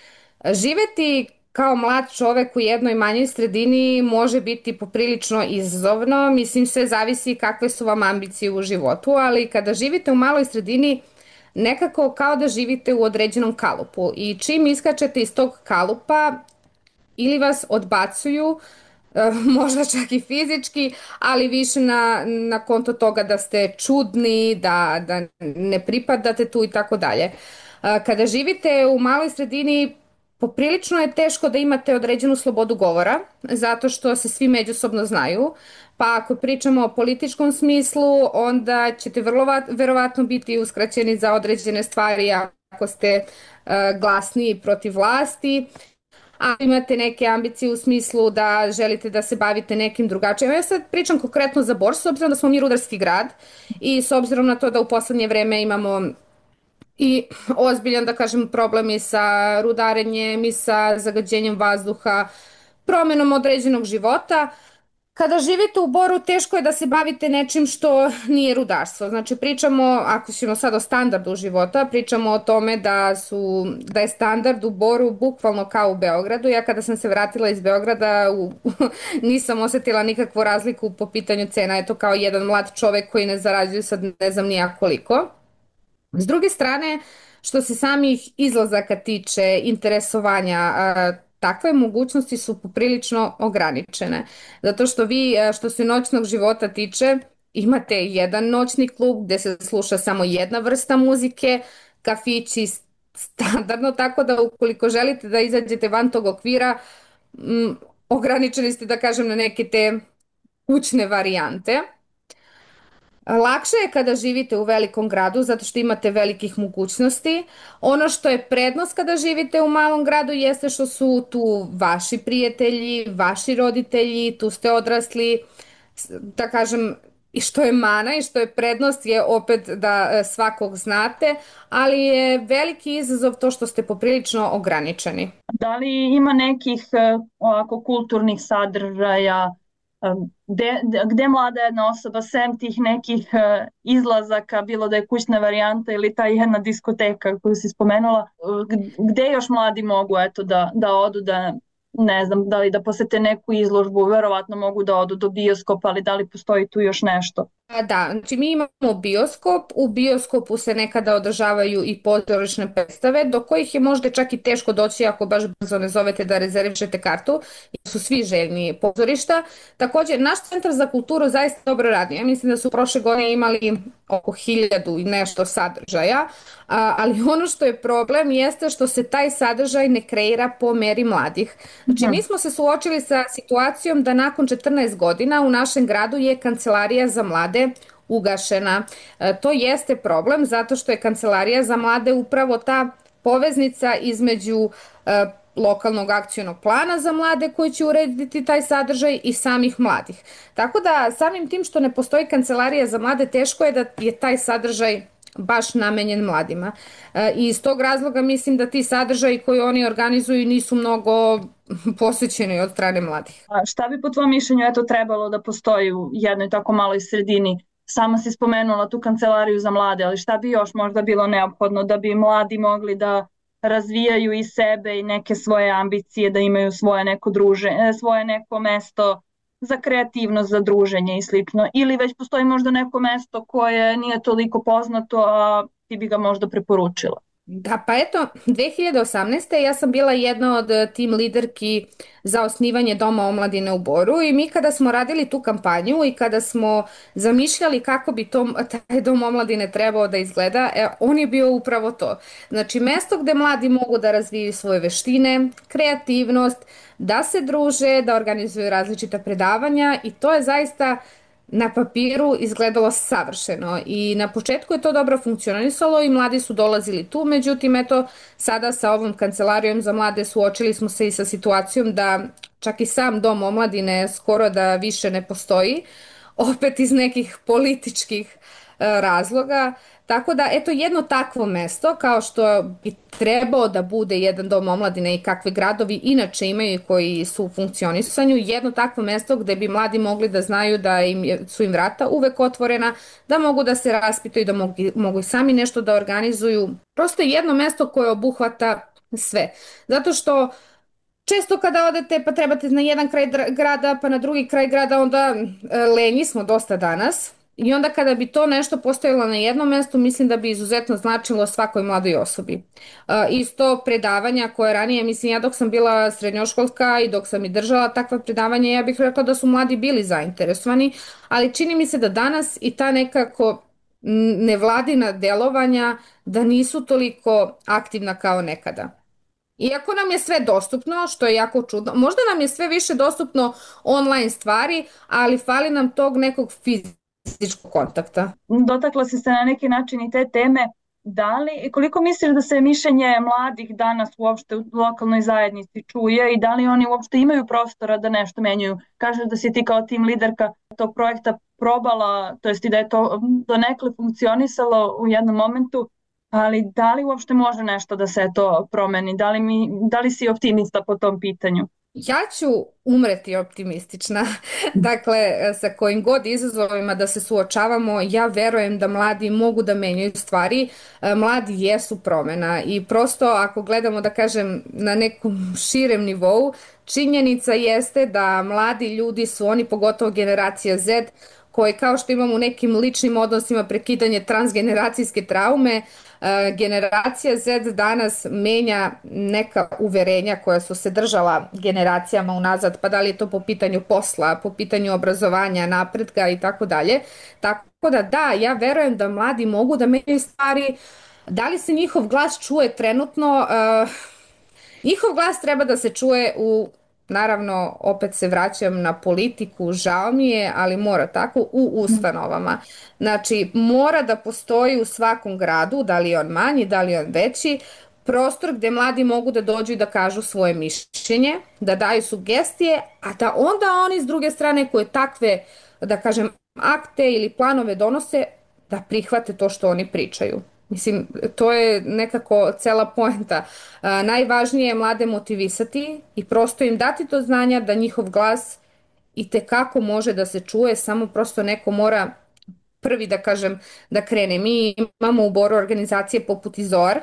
Živeti kao mlad čovek u jednoj manjoj sredini može biti poprilično izazovno, mislim sve zavisi kakve su vam ambicije u životu, ali kada živite u maloj sredini nekako kao da živite u određenom kalupu i čim iskačete iz tog kalupa ili vas odbacuju, možda čak i fizički, ali više na, na konto toga da ste čudni, da, da ne pripadate tu i tako dalje. Kada živite u maloj sredini, poprilično je teško da imate određenu slobodu govora, zato što se svi međusobno znaju, pa ako pričamo o političkom smislu, onda ćete vrlo verovatno biti uskraćeni za određene stvari ako ste uh, glasni protiv vlasti, a imate neke ambicije u smislu da želite da se bavite nekim drugačijim. Ja sad pričam konkretno za Bor, s obzirom da smo mi rudarski grad i s obzirom na to da u poslednje vreme imamo i ozbiljan, da kažem, problem i sa rudarenjem i sa zagađenjem vazduha, promenom određenog života. Kada živite u Boru, teško je da se bavite nečim što nije rudarstvo. Znači, pričamo, ako ćemo sad o standardu života, pričamo o tome da, su, da je standard u Boru bukvalno kao u Beogradu. Ja kada sam se vratila iz Beograda u, nisam osetila nikakvu razliku po pitanju cena. Eto, kao jedan mlad čovek koji ne zarađuje sad ne znam nijak koliko. S druge strane, što se samih izlazaka tiče, interesovanja, takve mogućnosti su poprilično ograničene. Zato što vi, što se noćnog života tiče, imate jedan noćni klub gde se sluša samo jedna vrsta muzike, kafići standardno, tako da ukoliko želite da izađete van tog okvira, m, ograničeni ste, da kažem, na neke te kućne varijante. Lakše je kada živite u velikom gradu zato što imate velikih mogućnosti. Ono što je prednost kada živite u malom gradu jeste što su tu vaši prijatelji, vaši roditelji, tu ste odrasli, da kažem, i što je mana i što je prednost je opet da svakog znate, ali je veliki izazov to što ste poprilično ograničeni. Da li ima nekih ovako kulturnih sadržaja Gde, gde mlada jedna osoba, sem tih nekih izlazaka, bilo da je kućna varijanta ili ta jedna diskoteka koju si spomenula, gde još mladi mogu eto, da, da odu, da ne znam, da li da posete neku izložbu, verovatno mogu da odu do bioskopa, ali da li postoji tu još nešto? Da, znači mi imamo bioskop, u bioskopu se nekada održavaju i pozorišne predstave, do kojih je možda čak i teško doći ako baš brzo ne zovete da rezervišete kartu, jer su svi željni pozorišta. Također, naš centar za kulturu zaista dobro radi. Ja mislim da su prošle godine imali oko hiljadu i nešto sadržaja, ali ono što je problem jeste što se taj sadržaj ne kreira po meri mladih. Znači, mi smo se suočili sa situacijom da nakon četrnaest godina u našem gradu je Kancelarija za mlade ugašena. E, to jeste problem zato što je Kancelarija za mlade upravo ta poveznica između e, lokalnog akcionog plana za mlade koji će urediti taj sadržaj i samih mladih. Tako da samim tim što ne postoji Kancelarija za mlade, teško je da je taj sadržaj baš namenjen mladima. E, I iz tog razloga mislim da ti sadržaji koji oni organizuju nisu mnogo posvećeni od strane mladih. A šta bi po tvojom mišljenju eto trebalo da postoji u jednoj tako maloj sredini? Sama si spomenula tu Kancelariju za mlade, ali šta bi još možda bilo neophodno da bi mladi mogli da razvijaju i sebe i neke svoje ambicije, da imaju svoje neko druženje, svoje neko mesto za kreativnost, za druženje i slično, ili već postoji možda neko mesto koje nije toliko poznato, a ti bi ga možda preporučila? Da, pa eto, dve hiljade osamnaeste. ja sam bila jedna od tim liderki za osnivanje Doma omladine u Boru i mi kada smo radili tu kampanju i kada smo zamišljali kako bi to, taj Dom omladine trebao da izgleda, e, on je bio upravo to. Znači, mesto gde mladi mogu da razviju svoje veštine, kreativnost, da se druže, da organizuju različita predavanja i to je zaista na papiru izgledalo savršeno i na početku je to dobro funkcionisalo i mladi su dolazili tu, međutim eto sada sa ovom Kancelarijom za mlade suočili smo se i sa situacijom da čak i sam Dom omladine skoro da više ne postoji, opet iz nekih političkih razloga. Tako da, eto, jedno takvo mesto, kao što bi trebao da bude jedan dom omladine i kakve gradovi inače imaju koji su u funkcionisanju, jedno takvo mesto gde bi mladi mogli da znaju da im je, su im vrata uvek otvorena, da mogu da se raspitaju, da mogu, mogu i sami nešto da organizuju. Prosto je jedno mesto koje obuhvata sve. Zato što često kada odete pa trebate na jedan kraj grada pa na drugi kraj grada, onda lenji smo dosta danas. I onda kada bi to nešto postojalo na jednom mestu, mislim da bi izuzetno značilo svakoj mladoj osobi. Uh, isto predavanja koje ranije, mislim ja dok sam bila srednjoškolska i dok sam i držala takva predavanja, ja bih rekla da su mladi bili zainteresovani, ali čini mi se da danas i ta nekako nevladina delovanja da nisu toliko aktivna kao nekada. Iako nam je sve dostupno, što je jako čudno, možda nam je sve više dostupno online stvari, ali fali nam tog nekog fizičkog fizičkog kontakta. Dotakla si se na neki način i te teme. Da li, koliko misliš da se mišljenje mladih danas uopšte u lokalnoj zajednici čuje i da li oni uopšte imaju prostora da nešto menjaju? Kažeš da si ti kao tim liderka tog projekta probala, to jest i da je to donekle funkcionisalo u jednom momentu, ali da li uopšte može nešto da se to promeni? Da li, mi, da li si optimista po tom pitanju? Ja ću umreti optimistična, dakle sa kojim god izazovima da se suočavamo, ja verujem da mladi mogu da menjaju stvari, mladi jesu promena i prosto ako gledamo da kažem na nekom širem nivou, činjenica jeste da mladi ljudi su oni, pogotovo generacija Z, koji kao što imamo u nekim ličnim odnosima prekidanje transgeneracijske traume, generacija Z danas menja neka uverenja koja su se držala generacijama unazad, pa da li je to po pitanju posla, po pitanju obrazovanja, napretka i tako dalje. Tako da da, ja verujem da mladi mogu da menjaju stvari. Da li se njihov glas čuje trenutno? Njihov glas treba da se čuje u, naravno, opet se vraćam na politiku, žao mi je, ali mora tako, u ustanovama. Znači, mora da postoji u svakom gradu, da li je on manji, da li je on veći, prostor gde mladi mogu da dođu i da kažu svoje mišljenje, da daju sugestije, a da onda oni s druge strane koje takve, da kažem, akte ili planove donose, da prihvate to što oni pričaju. Mislim, to je nekako cela poenta. Najvažnije je mlade motivisati i prosto im dati to znanja da njihov glas i tekako može da se čuje, samo prosto neko mora prvi da kažem da krene. Mi imamo u Boru organizacije poput Izor,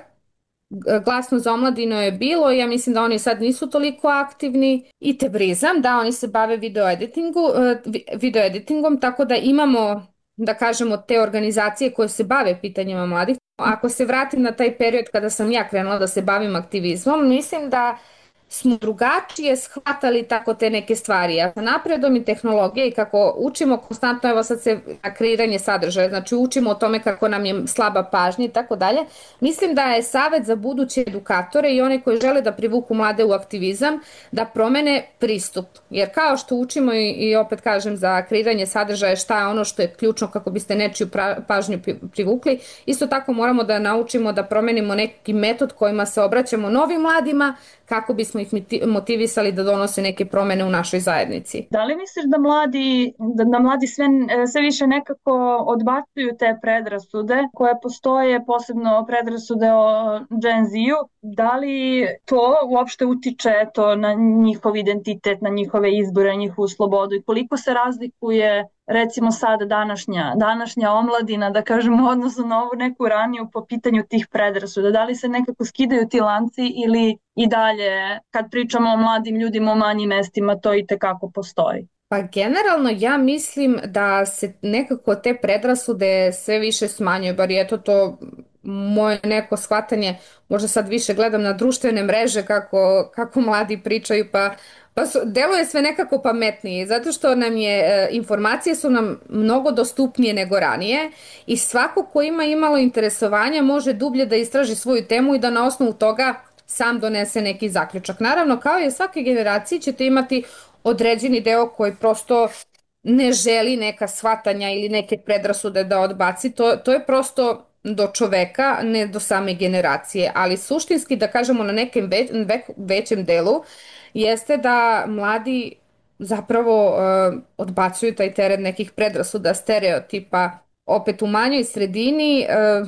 Glasno za omladinu je bilo, ja mislim da oni sad nisu toliko aktivni, i Tebrizam, da oni se bave video editingu, video editingom, tako da imamo, da kažemo, te organizacije koje se bave pitanjima mladih. Ako se vratim na taj period kada sam ja krenula da se bavim aktivizmom, mislim da smo drugačije shvatali tako te neke stvari. A sa napredom i tehnologije i kako učimo konstantno, evo sad se na kreiranje sadržaja, znači učimo o tome kako nam je slaba pažnja i tako dalje, mislim da je savjet za buduće edukatore i one koji žele da privuku mlade u aktivizam da promene pristup. Jer kao što učimo i, i opet kažem za kreiranje sadržaja šta je ono što je ključno kako biste nečiju pažnju privukli, isto tako moramo da naučimo da promenimo neki metod kojima se obraćamo novim mladima kako bismo ih motivisali da donose neke promene u našoj zajednici. Da li misliš da mladi, da, da mladi sve, sve više nekako odbacuju te predrasude koje postoje, posebno predrasude o Gen Z-u? Da li to uopšte utiče to na njihov identitet, na njihove izbore, na njihovu slobodu i koliko se razlikuje recimo sada današnja, današnja omladina, da kažemo, odnosno na ovu neku raniju po pitanju tih predrasuda? Da li se nekako skidaju ti lanci ili i dalje, kad pričamo o mladim ljudima u manjim mestima, to i tekako postoji? Pa generalno ja mislim da se nekako te predrasude sve više smanjuju, bar je to to moje neko shvatanje, možda sad više gledam na društvene mreže kako, kako mladi pričaju, pa Pa su, deluje sve nekako pametnije, zato što nam je, e, informacije su nam mnogo dostupnije nego ranije i svako ko ima imalo interesovanja može dublje da istraži svoju temu i da na osnovu toga sam donese neki zaključak. Naravno, kao i u svake generaciji ćete imati određeni deo koji prosto ne želi neka shvatanja ili neke predrasude da odbaci, to, to je prosto do čoveka, ne do same generacije, ali suštinski da kažemo na nekem već, većem delu jeste da mladi zapravo uh, odbacuju taj teret nekih predrasuda, stereotipa. Opet u manjoj sredini uh,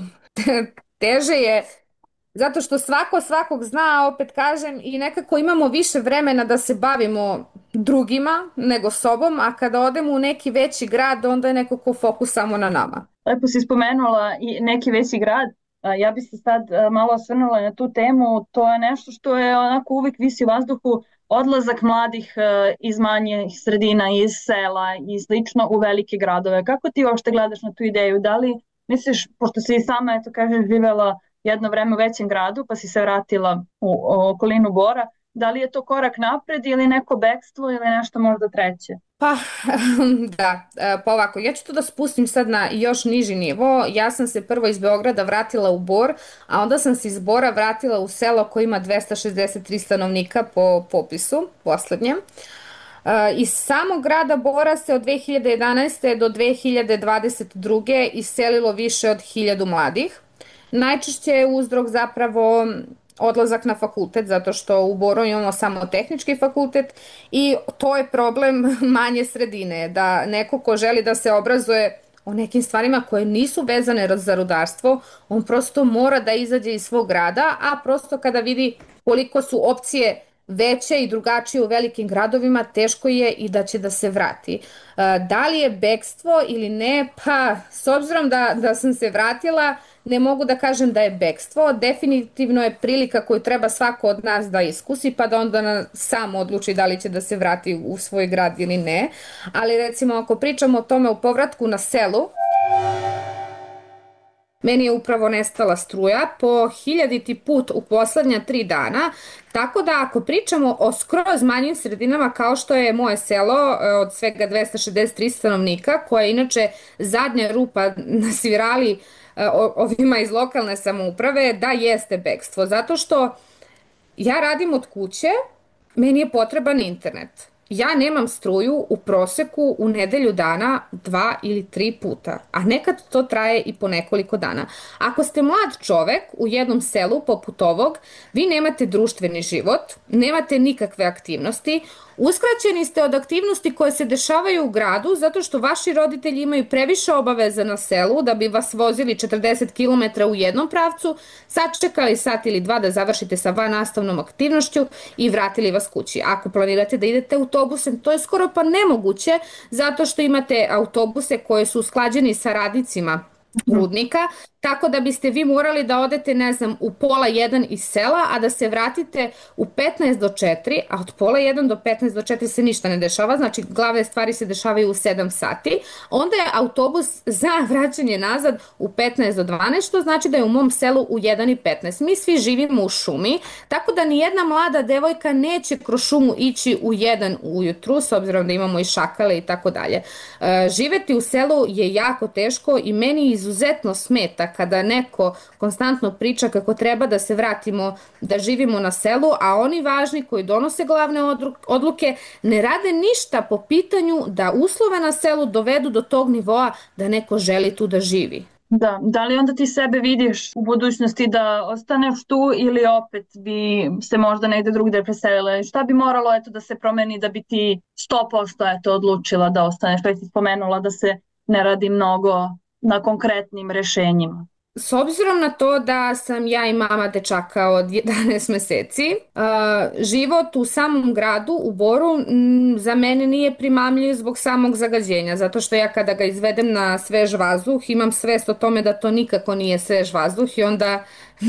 teže je, zato što svako svakog zna, opet kažem, i nekako imamo više vremena da se bavimo drugima nego sobom, a kada odemo u neki veći grad, onda je nekako fokus samo na nama. Lepo si spomenula i neki veći grad. Ja bi se sad malo osvrnula na tu temu. To je nešto što je onako uvijek visi u vazduhu, odlazak mladih iz manjih sredina, iz sela i slično u velike gradove. Kako ti uopšte gledaš na tu ideju? Da li misliš, pošto si i sama, eto kažeš, živela jedno vreme u većem gradu pa si se vratila u, u okolinu Bora, da li je to korak napred ili neko bekstvo ili nešto možda treće? Pa da, pa ovako, ja ću to da spustim sad na još niži nivo. Ja sam se prvo iz Beograda vratila u Bor, a onda sam se iz Bora vratila u selo koje ima dvesta šezdeset tri stanovnika po popisu poslednjem. Iz samog grada Bora se od dve hiljade jedanaeste. do dve hiljade dvadeset druge. iselilo više od hiljadu mladih. Najčešće je uzrok zapravo odlazak na fakultet, zato što u Boru imamo samo tehnički fakultet i to je problem manje sredine, da neko ko želi da se obrazuje o nekim stvarima koje nisu vezane za rudarstvo, on prosto mora da izađe iz svog grada, a prosto kada vidi koliko su opcije veće i drugačije u velikim gradovima, teško je i da će da se vrati. Da li je bekstvo ili ne? Pa, s obzirom da, da sam se vratila, ne mogu da kažem da je bekstvo. Definitivno je prilika koju treba svako od nas da iskusi, pa da onda sam odluči da li će da se vrati u svoj grad ili ne. Ali recimo, ako pričamo o tome u povratku na selu, meni je upravo nestala struja po hiljaditi put u poslednja tri dana, tako da ako pričamo o skroz manjim sredinama kao što je moje selo od svega dvesta šezdeset tri stanovnika, koja je inače zadnja rupa na svirali ovima iz lokalne samouprave, da jeste bekstvo, zato što ja radim od kuće, meni je potreban internet. Ja nemam struju u proseku u nedelju dana dva ili tri puta, a nekad to traje i po nekoliko dana. Ako ste mlad čovek u jednom selu poput ovog, vi nemate društveni život, nemate nikakve aktivnosti, Uskraćeni ste od aktivnosti koje se dešavaju u gradu zato što vaši roditelji imaju previše obaveza na selu da bi vas vozili četrdeset kilometara u jednom pravcu, sačekali sat ili dva da završite sa vannastavnom aktivnošću i vratili vas kući. Ako planirate da idete autobusem, to je skoro pa nemoguće zato što imate autobuse koje su usklađeni sa radnicima rudnika, tako da biste vi morali da odete, ne znam, u pola jedan iz sela, a da se vratite u petnaest do četiri, a od pola jedan do petnaest do četiri se ništa ne dešava, znači glavne stvari se dešavaju u sedam sati, onda je autobus za vraćanje nazad u petnaest do dvanaest, što znači da je u mom selu u jedan i petnaest. Mi svi živimo u šumi, tako da nijedna mlada devojka neće kroz šumu ići u jedan ujutru, s obzirom da imamo i šakale i tako dalje. Živeti u selu je jako teško i meni izuzetno smeta kada neko konstantno priča kako treba da se vratimo, da živimo na selu, a oni važni koji donose glavne odluke ne rade ništa po pitanju da uslove na selu dovedu do tog nivoa da neko želi tu da živi. Da, da li onda ti sebe vidiš u budućnosti da ostaneš tu ili opet bi se možda negde drugde preselila? Šta bi moralo eto da se promeni da bi ti sto posto eto odlučila da ostaneš? Već si spomenula da se ne radi mnogo na konkretnim rešenjima. S obzirom na to da sam ja i mama dečaka od jedanaest meseci, život u samom gradu, u Boru, za mene nije primamljiv zbog samog zagađenja, zato što ja kada ga izvedem na svež vazduh, imam svest o tome da to nikako nije svež vazduh i onda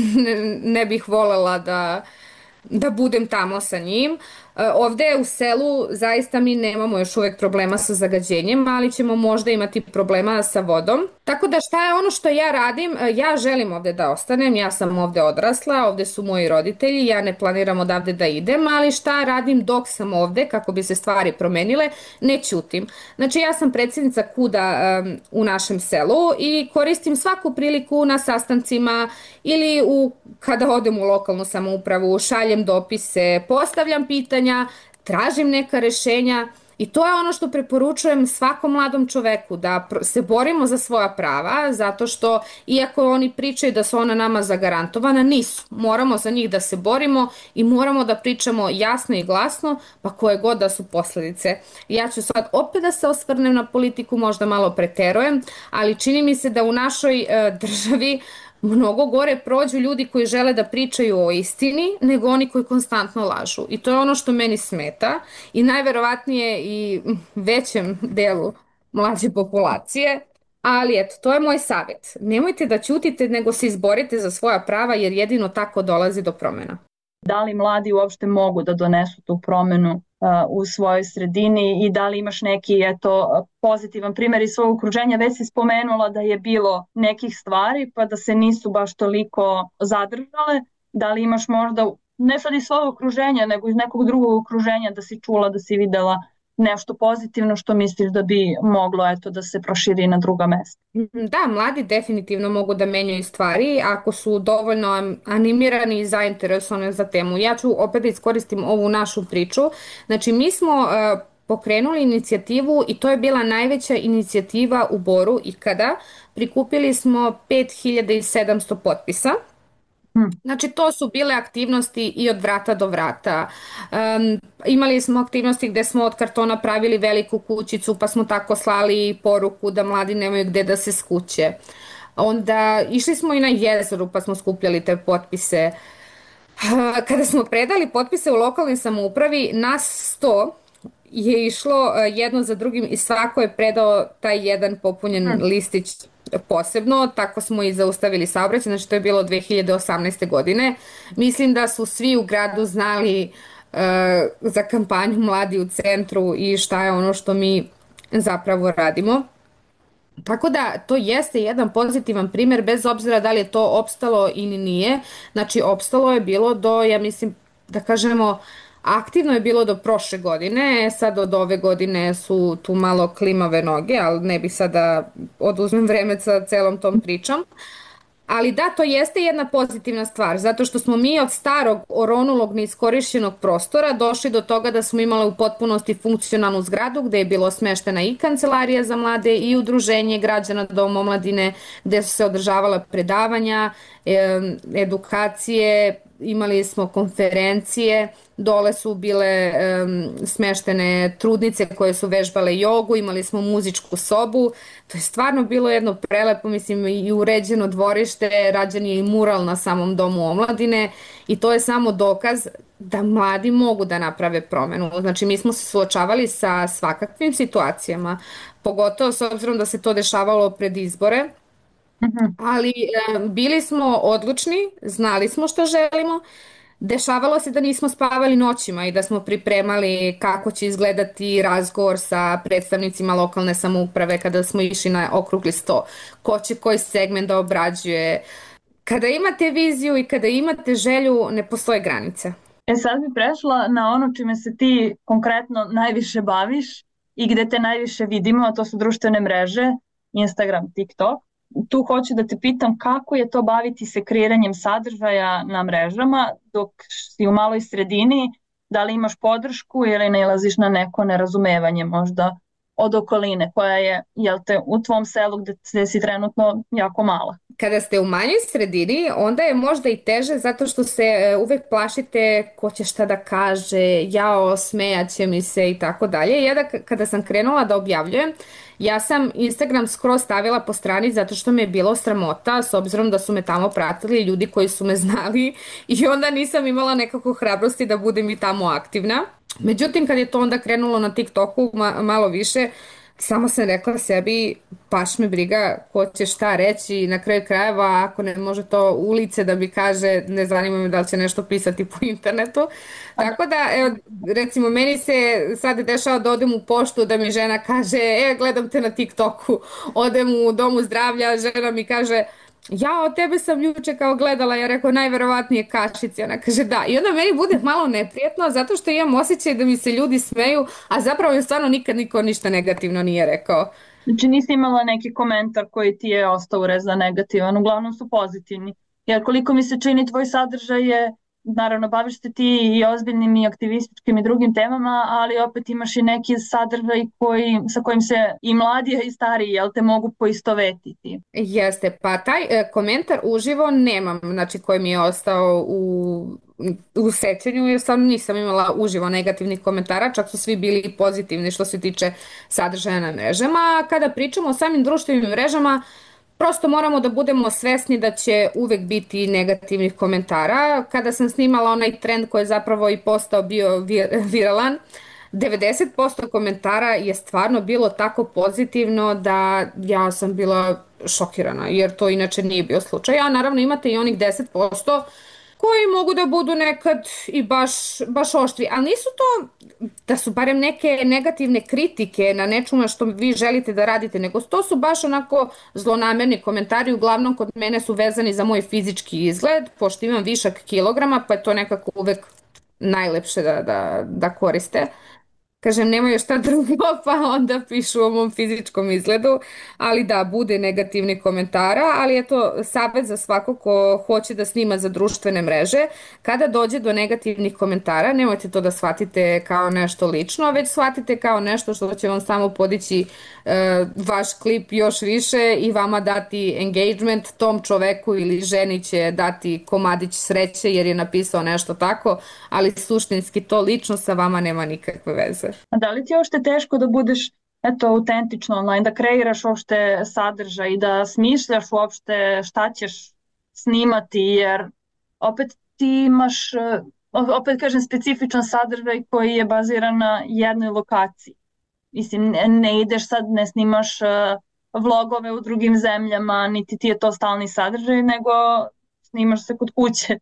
ne bih volela da, da budem tamo sa njim. Ovde u selu zaista mi nemamo još uvek problema sa zagađenjem, ali ćemo možda imati problema sa vodom. Tako da šta je ono što ja radim? Ja želim ovde da ostanem, ja sam ovde odrasla, ovde su moji roditelji, ja ne planiram odavde da idem, ali šta radim dok sam ovde kako bi se stvari promenile? Ne ćutim. Znači ja sam predsjednica KUD-a um, u našem selu i koristim svaku priliku na sastancima ili u, kada odem u lokalnu samoupravu, šaljem dopise, postavljam pitanja, tražim neka rešenja i to je ono što preporučujem svakom mladom čoveku, da se borimo za svoja prava, zato što iako oni pričaju da su ona nama zagarantovana, nisu. Moramo za njih da se borimo i moramo da pričamo jasno i glasno, pa koje god da su posledice. Ja ću sad opet da se osvrnem na politiku, možda malo preterujem, ali čini mi se da u našoj e, državi mnogo gore prođu ljudi koji žele da pričaju o istini nego oni koji konstantno lažu. I to je ono što meni smeta i najverovatnije i većem delu mlađe populacije. Ali eto, to je moj savjet. Nemojte da ćutite nego se izborite za svoja prava jer jedino tako dolazi do promjena. Da li mladi uopšte mogu da donesu tu promenu uh, u svojoj sredini i da li imaš neki eto, pozitivan primjer iz svog okruženja? Već si spomenula da je bilo nekih stvari pa da se nisu baš toliko zadržale. Da li imaš možda, ne sad iz svog okruženja, nego iz nekog drugog okruženja da si čula, da si videla nešto pozitivno što misliš da bi moglo eto, da se proširi na druga mesta? Da, mladi definitivno mogu da menjaju stvari ako su dovoljno animirani i zainteresovani za temu. Ja ću opet da iskoristim ovu našu priču. Znači, mi smo uh, pokrenuli inicijativu i to je bila najveća inicijativa u Boru ikada. Prikupili smo pet hiljada sedamsto potpisa. Znači to su bile aktivnosti i od vrata do vrata. Um, imali smo aktivnosti gde smo od kartona pravili veliku kućicu pa smo tako slali poruku da mladi nemaju gde da se skuće. Onda išli smo i na jezeru pa smo skupljali te potpise. Kada smo predali potpise u lokalnoj samoupravi, nas sto je išlo jedno za drugim i svako je predao taj jedan popunjen hmm. listić posebno, tako smo i zaustavili saobraćaj, znači to je bilo dve hiljade osamnaeste. godine. Mislim da su svi u gradu znali uh, za kampanju Mladi u centru i šta je ono što mi zapravo radimo. Tako da to jeste jedan pozitivan primjer, bez obzira da li je to opstalo ili nije. Znači opstalo je bilo do, ja mislim, da kažemo, aktivno je bilo do prošle godine, sad od ove godine su tu malo klimave noge, ali ne bih sada oduzmem vreme sa celom tom pričom. Ali da, to jeste jedna pozitivna stvar, zato što smo mi od starog oronulog neiskorišćenog prostora došli do toga da smo imali u potpunosti funkcionalnu zgradu gde je bilo smeštena i kancelarija za mlade i udruženje građana Dom omladine gde su se održavala predavanja, edukacije, imali smo konferencije, dole su bile um, smeštene trudnice koje su vežbale jogu, imali smo muzičku sobu, to je stvarno bilo jedno prelepo, mislim, i uređeno dvorište, rađen je i mural na samom domu omladine i to je samo dokaz da mladi mogu da naprave promenu. Znači, mi smo se suočavali sa svakakvim situacijama, pogotovo s obzirom da se to dešavalo pred izbore, ali e, bili smo odlučni, znali smo što želimo, dešavalo se da nismo spavali noćima i da smo pripremali kako će izgledati razgovor sa predstavnicima lokalne samouprave kada smo išli na okrugli sto, ko će koji segment da obrađuje. Kada imate viziju i kada imate želju, ne postoje granice. E sad bi prešla na ono čime se ti konkretno najviše baviš i gde te najviše vidimo, a to su društvene mreže, Instagram, TikTok. Tu hoću da te pitam kako je to baviti se kreiranjem sadržaja na mrežama dok si u maloj sredini, da li imaš podršku ili nailaziš na neko nerazumevanje možda od okoline koja je, jel te, u tvom selu gde si trenutno jako mala. Kada ste u manjoj sredini, onda je možda i teže zato što se uvek plašite ko će šta da kaže, jao, smejaće mi se i tako dalje. Ja da kada sam krenula da objavljujem, ja sam Instagram skroz stavila po strani zato što me je bilo sramota s obzirom da su me tamo pratili ljudi koji su me znali i onda nisam imala nekako hrabrosti da budem i tamo aktivna. Međutim, kad je to onda krenulo na TikToku ma- malo više, samo sam rekla sebi, baš me briga ko će šta reći, na kraju krajeva ako ne može to ulice da mi kaže, ne zanima me da li će nešto pisati po internetu. Tako da, evo, recimo, meni se sad dešava da odem u poštu da mi žena kaže, e, gledam te na TikToku, odem u domu zdravlja, žena mi kaže, ja od tebe sam juče kao gledala, ja rekao najverovatnije kašice, ona kaže da, i onda meni bude malo neprijatno zato što imam osjećaj da mi se ljudi smeju, a zapravo mi stvarno nikad niko ništa negativno nije rekao. Znači nisi imala neki komentar koji ti je ostao urezan negativan, uglavnom su pozitivni, jer koliko mi se čini tvoj sadržaj je, naravno baviš se ti i ozbiljnim i aktivističkim i drugim temama, ali opet imaš i neki sadržaj koji, sa kojim se i mladi i stariji, jel te, mogu poistovetiti. Jeste, pa taj e, komentar uživo nemam, znači koji mi je ostao u, u sećanju, jer sam nisam imala uživo negativnih komentara, čak su svi bili pozitivni što se tiče sadržaja na mrežama. Kada pričamo o samim društvenim mrežama, prosto moramo da budemo svesni da će uvek biti negativnih komentara. Kada sam snimala onaj trend koji je zapravo i postao bio vir- viralan, devedeset posto komentara je stvarno bilo tako pozitivno da ja sam bila šokirana, jer to inače nije bio slučaj. A naravno imate i onih deset posto koji mogu da budu nekad i baš, baš oštri, ali nisu to da su barem neke negativne kritike na nečemu što vi želite da radite, nego to su baš onako zlonamerni komentari, uglavnom kod mene su vezani za moj fizički izgled, pošto imam višak kilograma, pa je to nekako uvek najlepše da, da, da koriste. Kažem, nemaju šta drugo, pa onda pišu o mom fizičkom izgledu, ali da, bude negativni komentara, ali je to savjet za svako ko hoće da snima za društvene mreže. Kada dođe do negativnih komentara, nemojte to da shvatite kao nešto lično, već shvatite kao nešto što će vam samo podići e, vaš klip još više i vama dati engagement, tom čoveku ili ženi će dati komadić sreće jer je napisao nešto tako, ali suštinski to lično sa vama nema nikakve veze. A da li ti je uopšte teško da budeš eto, autentično online, da kreiraš uopšte sadržaj i da smišljaš uopšte šta ćeš snimati, jer opet ti imaš, opet kažem, specifičan sadržaj koji je baziran na jednoj lokaciji. Mislim, ne, ne ideš sad, ne snimaš vlogove u drugim zemljama, niti ti je to stalni sadržaj, nego snimaš se kod kuće.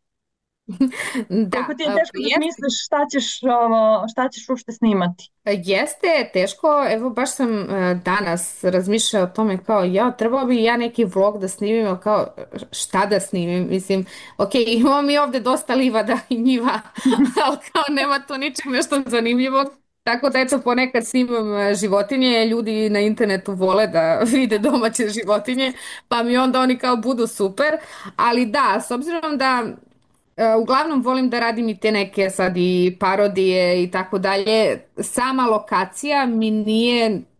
Da, kako ti je teško da misliš šta ćeš, ovo, šta ćeš uopšte snimati? Jeste teško, evo baš sam danas razmišljala o tome kao ja, trebao bi ja neki vlog da snimim, kao šta da snimim, mislim, ok, imamo mi ovde dosta livada i njiva, ali kao nema to ničeg nešto zanimljivog. Tako da eto ponekad snimam životinje, ljudi na internetu vole da vide domaće životinje, pa mi onda oni kao budu super, ali da, s obzirom da Uh, uglavnom volim da radim i te neke sad i parodije i tako dalje. Sama lokacija mi nije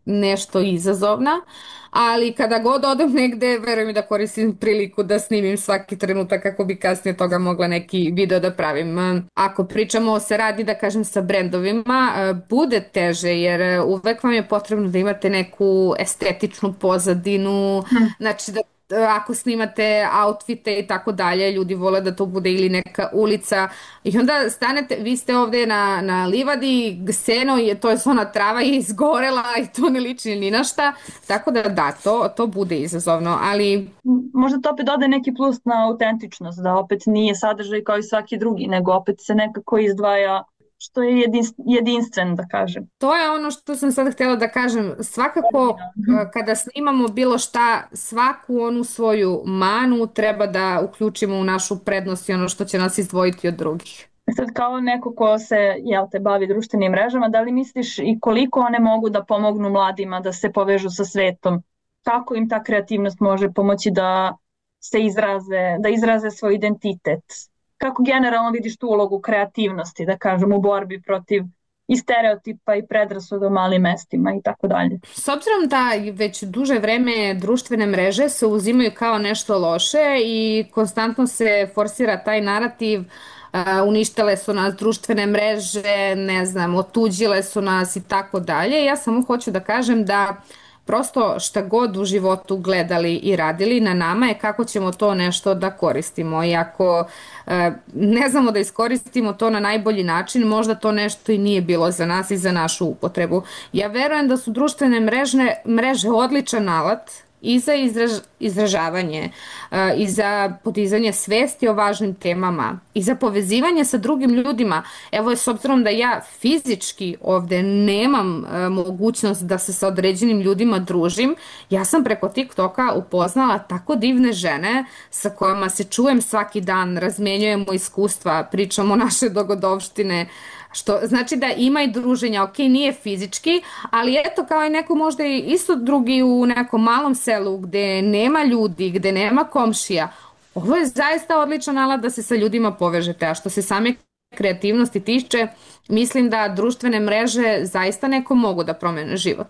nešto izazovna, ali kada god odem negde, verujem mi da koristim priliku da snimim svaki trenutak kako bi kasnije toga mogla neki video da pravim. Ako pričamo o saradnji, da kažem, sa brendovima, bude teže jer uvek vam je potrebno da imate neku estetičnu pozadinu, znači da ako snimate outfite i tako dalje, ljudi vole da to bude ili neka ulica i onda stanete, vi ste ovde na, na livadi, seno je, to je ona trava je izgorela i to ne liči ni na šta, tako da da, to, to bude izazovno, ali... Možda to opet dode neki plus na autentičnost, da opet nije sadržaj kao i svaki drugi, nego opet se nekako izdvaja što je jedinstven, da kažem. To je ono što sam sad htjela da kažem. Svakako, kada snimamo bilo šta, svaku onu svoju manu treba da uključimo u našu prednost i ono što će nas izdvojiti od drugih. Sad kao neko ko se, jel te, bavi društvenim mrežama, da li misliš i koliko one mogu da pomognu mladima da se povežu sa svetom? Kako im ta kreativnost može pomoći da se izraze, da izraze svoj identitet? Kako generalno vidiš tu ulogu kreativnosti, da kažem, u borbi protiv i stereotipa i predrasuda u malim mestima i tako dalje? S obzirom da već duže vreme društvene mreže se uzimaju kao nešto loše i konstantno se forsira taj narativ, uh, uništile su nas društvene mreže, ne znam, otuđile su nas i tako dalje. Ja samo hoću da kažem da prosto šta god u životu gledali i radili, na nama je kako ćemo to nešto da koristimo i ako e, ne znamo da iskoristimo to na najbolji način, možda to nešto i nije bilo za nas i za našu upotrebu. Ja verujem da su društvene mrežne, mreže odličan alat i za izraž, izražavanje, i za podizanje svesti o važnim temama, i za povezivanje sa drugim ljudima. Evo, s obzirom da ja fizički ovde nemam mogućnost da se sa određenim ljudima družim, ja sam preko TikToka upoznala tako divne žene sa kojima se čujem svaki dan, razmenjujemo iskustva, pričamo naše dogodovštine, što znači da ima i druženja, ok, nije fizički, ali eto kao i neko možda i isto drugi u nekom malom selu gde nema ljudi, gde nema komšija, ovo je zaista odličan alat da se sa ljudima povežete, a što se same kreativnosti tiče, mislim da društvene mreže zaista neko mogu da promene život.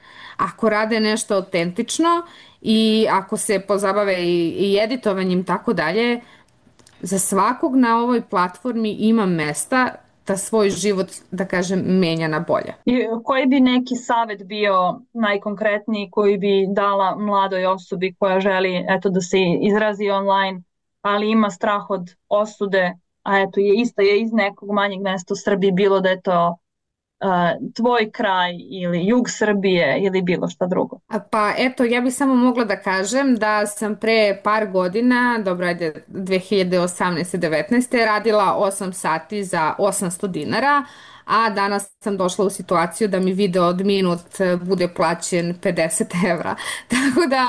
Ako rade nešto autentično i ako se pozabave i, i editovanjem tako dalje, za svakog na ovoj platformi ima mesta da svoj život, da kažem, menja na bolje. I koji bi neki savjet bio najkonkretniji koji bi dala mladoj osobi koja želi eto, da se izrazi online, ali ima strah od osude, a eto je isto je iz nekog manjeg mesta u Srbiji, bilo da je to uh, tvoj kraj ili jug Srbije ili bilo šta drugo? Pa eto, ja bih samo mogla da kažem da sam pre par godina, dobro ajde dve hiljade osamnaeste devetnaeste radila osam sati za osamsto dinara, a danas sam došla u situaciju da mi video od minut bude plaćen pedeset evra. Tako da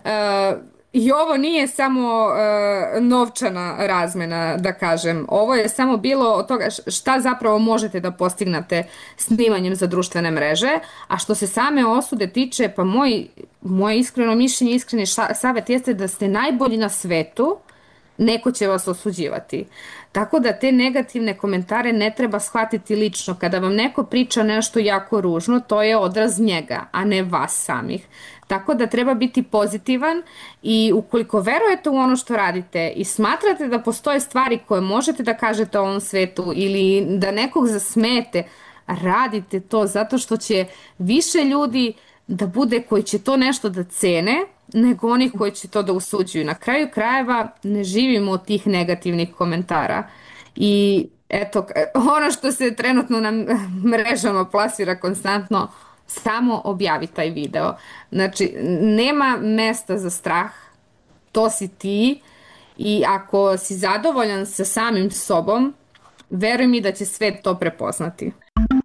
uh, i ovo nije samo uh, novčana razmena, da kažem. Ovo je samo bilo od toga šta zapravo možete da postignete snimanjem za društvene mreže, a što se same osude tiče, pa moj, moje iskreno mišljenje, iskreni savjet jeste da ste najbolji na svetu, neko će vas osuđivati. Tako da te negativne komentare ne treba shvatiti lično. Kada vam neko priča nešto jako ružno, to je odraz njega, a ne vas samih. Tako da treba biti pozitivan i ukoliko verujete u ono što radite i smatrate da postoje stvari koje možete da kažete o ovom svetu ili da nekog zasmete, radite to zato što će više ljudi da bude koji će to nešto da cene nego oni koji će to da usuđuju. Na kraju krajeva ne živimo od tih negativnih komentara i eto, ono što se trenutno na mrežama plasira konstantno, samo objavi taj video. Znači, nema mesta za strah, to si ti i ako si zadovoljan sa samim sobom, veruj mi da će svet to prepoznati.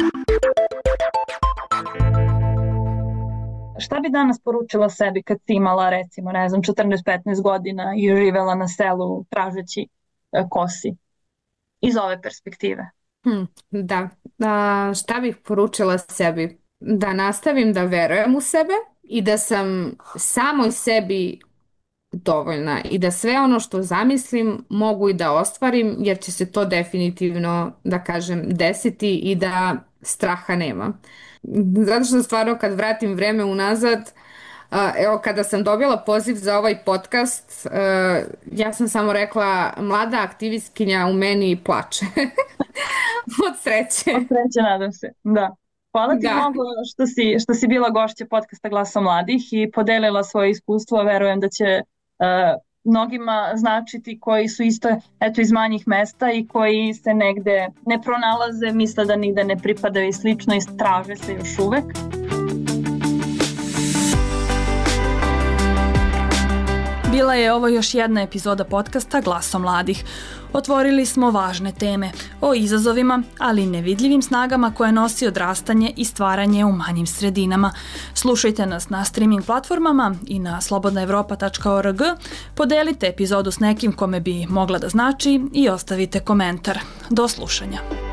Šta bi danas poručila sebi kad si imala recimo, ne znam, četrnaest petnaest godina i živela na selu tražeći kosi iz ove perspektive? Hmm, da, A, šta bih poručila sebi? Da nastavim da verujem u sebe i da sam samoj sebi dovoljna i da sve ono što zamislim mogu i da ostvarim jer će se to definitivno, da kažem, desiti i da straha nema. zato što stvarno kad vratim vreme unazad, evo kada sam dobila poziv za ovaj podcast, ja sam samo rekla mlada aktivistkinja u meni plače. Od sreće. Od sreće, nadam se, da. Hvala ti da. mnogo što si, što si bila gošća podcasta Glasa mladih i podelila svoje iskustvo. Verujem da će uh, mnogima značiti koji su isto eto, iz manjih mesta i koji se negde ne pronalaze, misle da nigde ne pripadaju i slično i traže se još uvek. Bila je ovo još jedna epizoda podcasta Glaso mladih. Otvorili smo važne teme o izazovima, ali i nevidljivim snagama koje nosi odrastanje i stvaranje u manjim sredinama. Slušajte nas na streaming platformama i na slobodna evropa tačka org. Podelite epizodu s nekim kome bi mogla da znači i ostavite komentar. Do slušanja.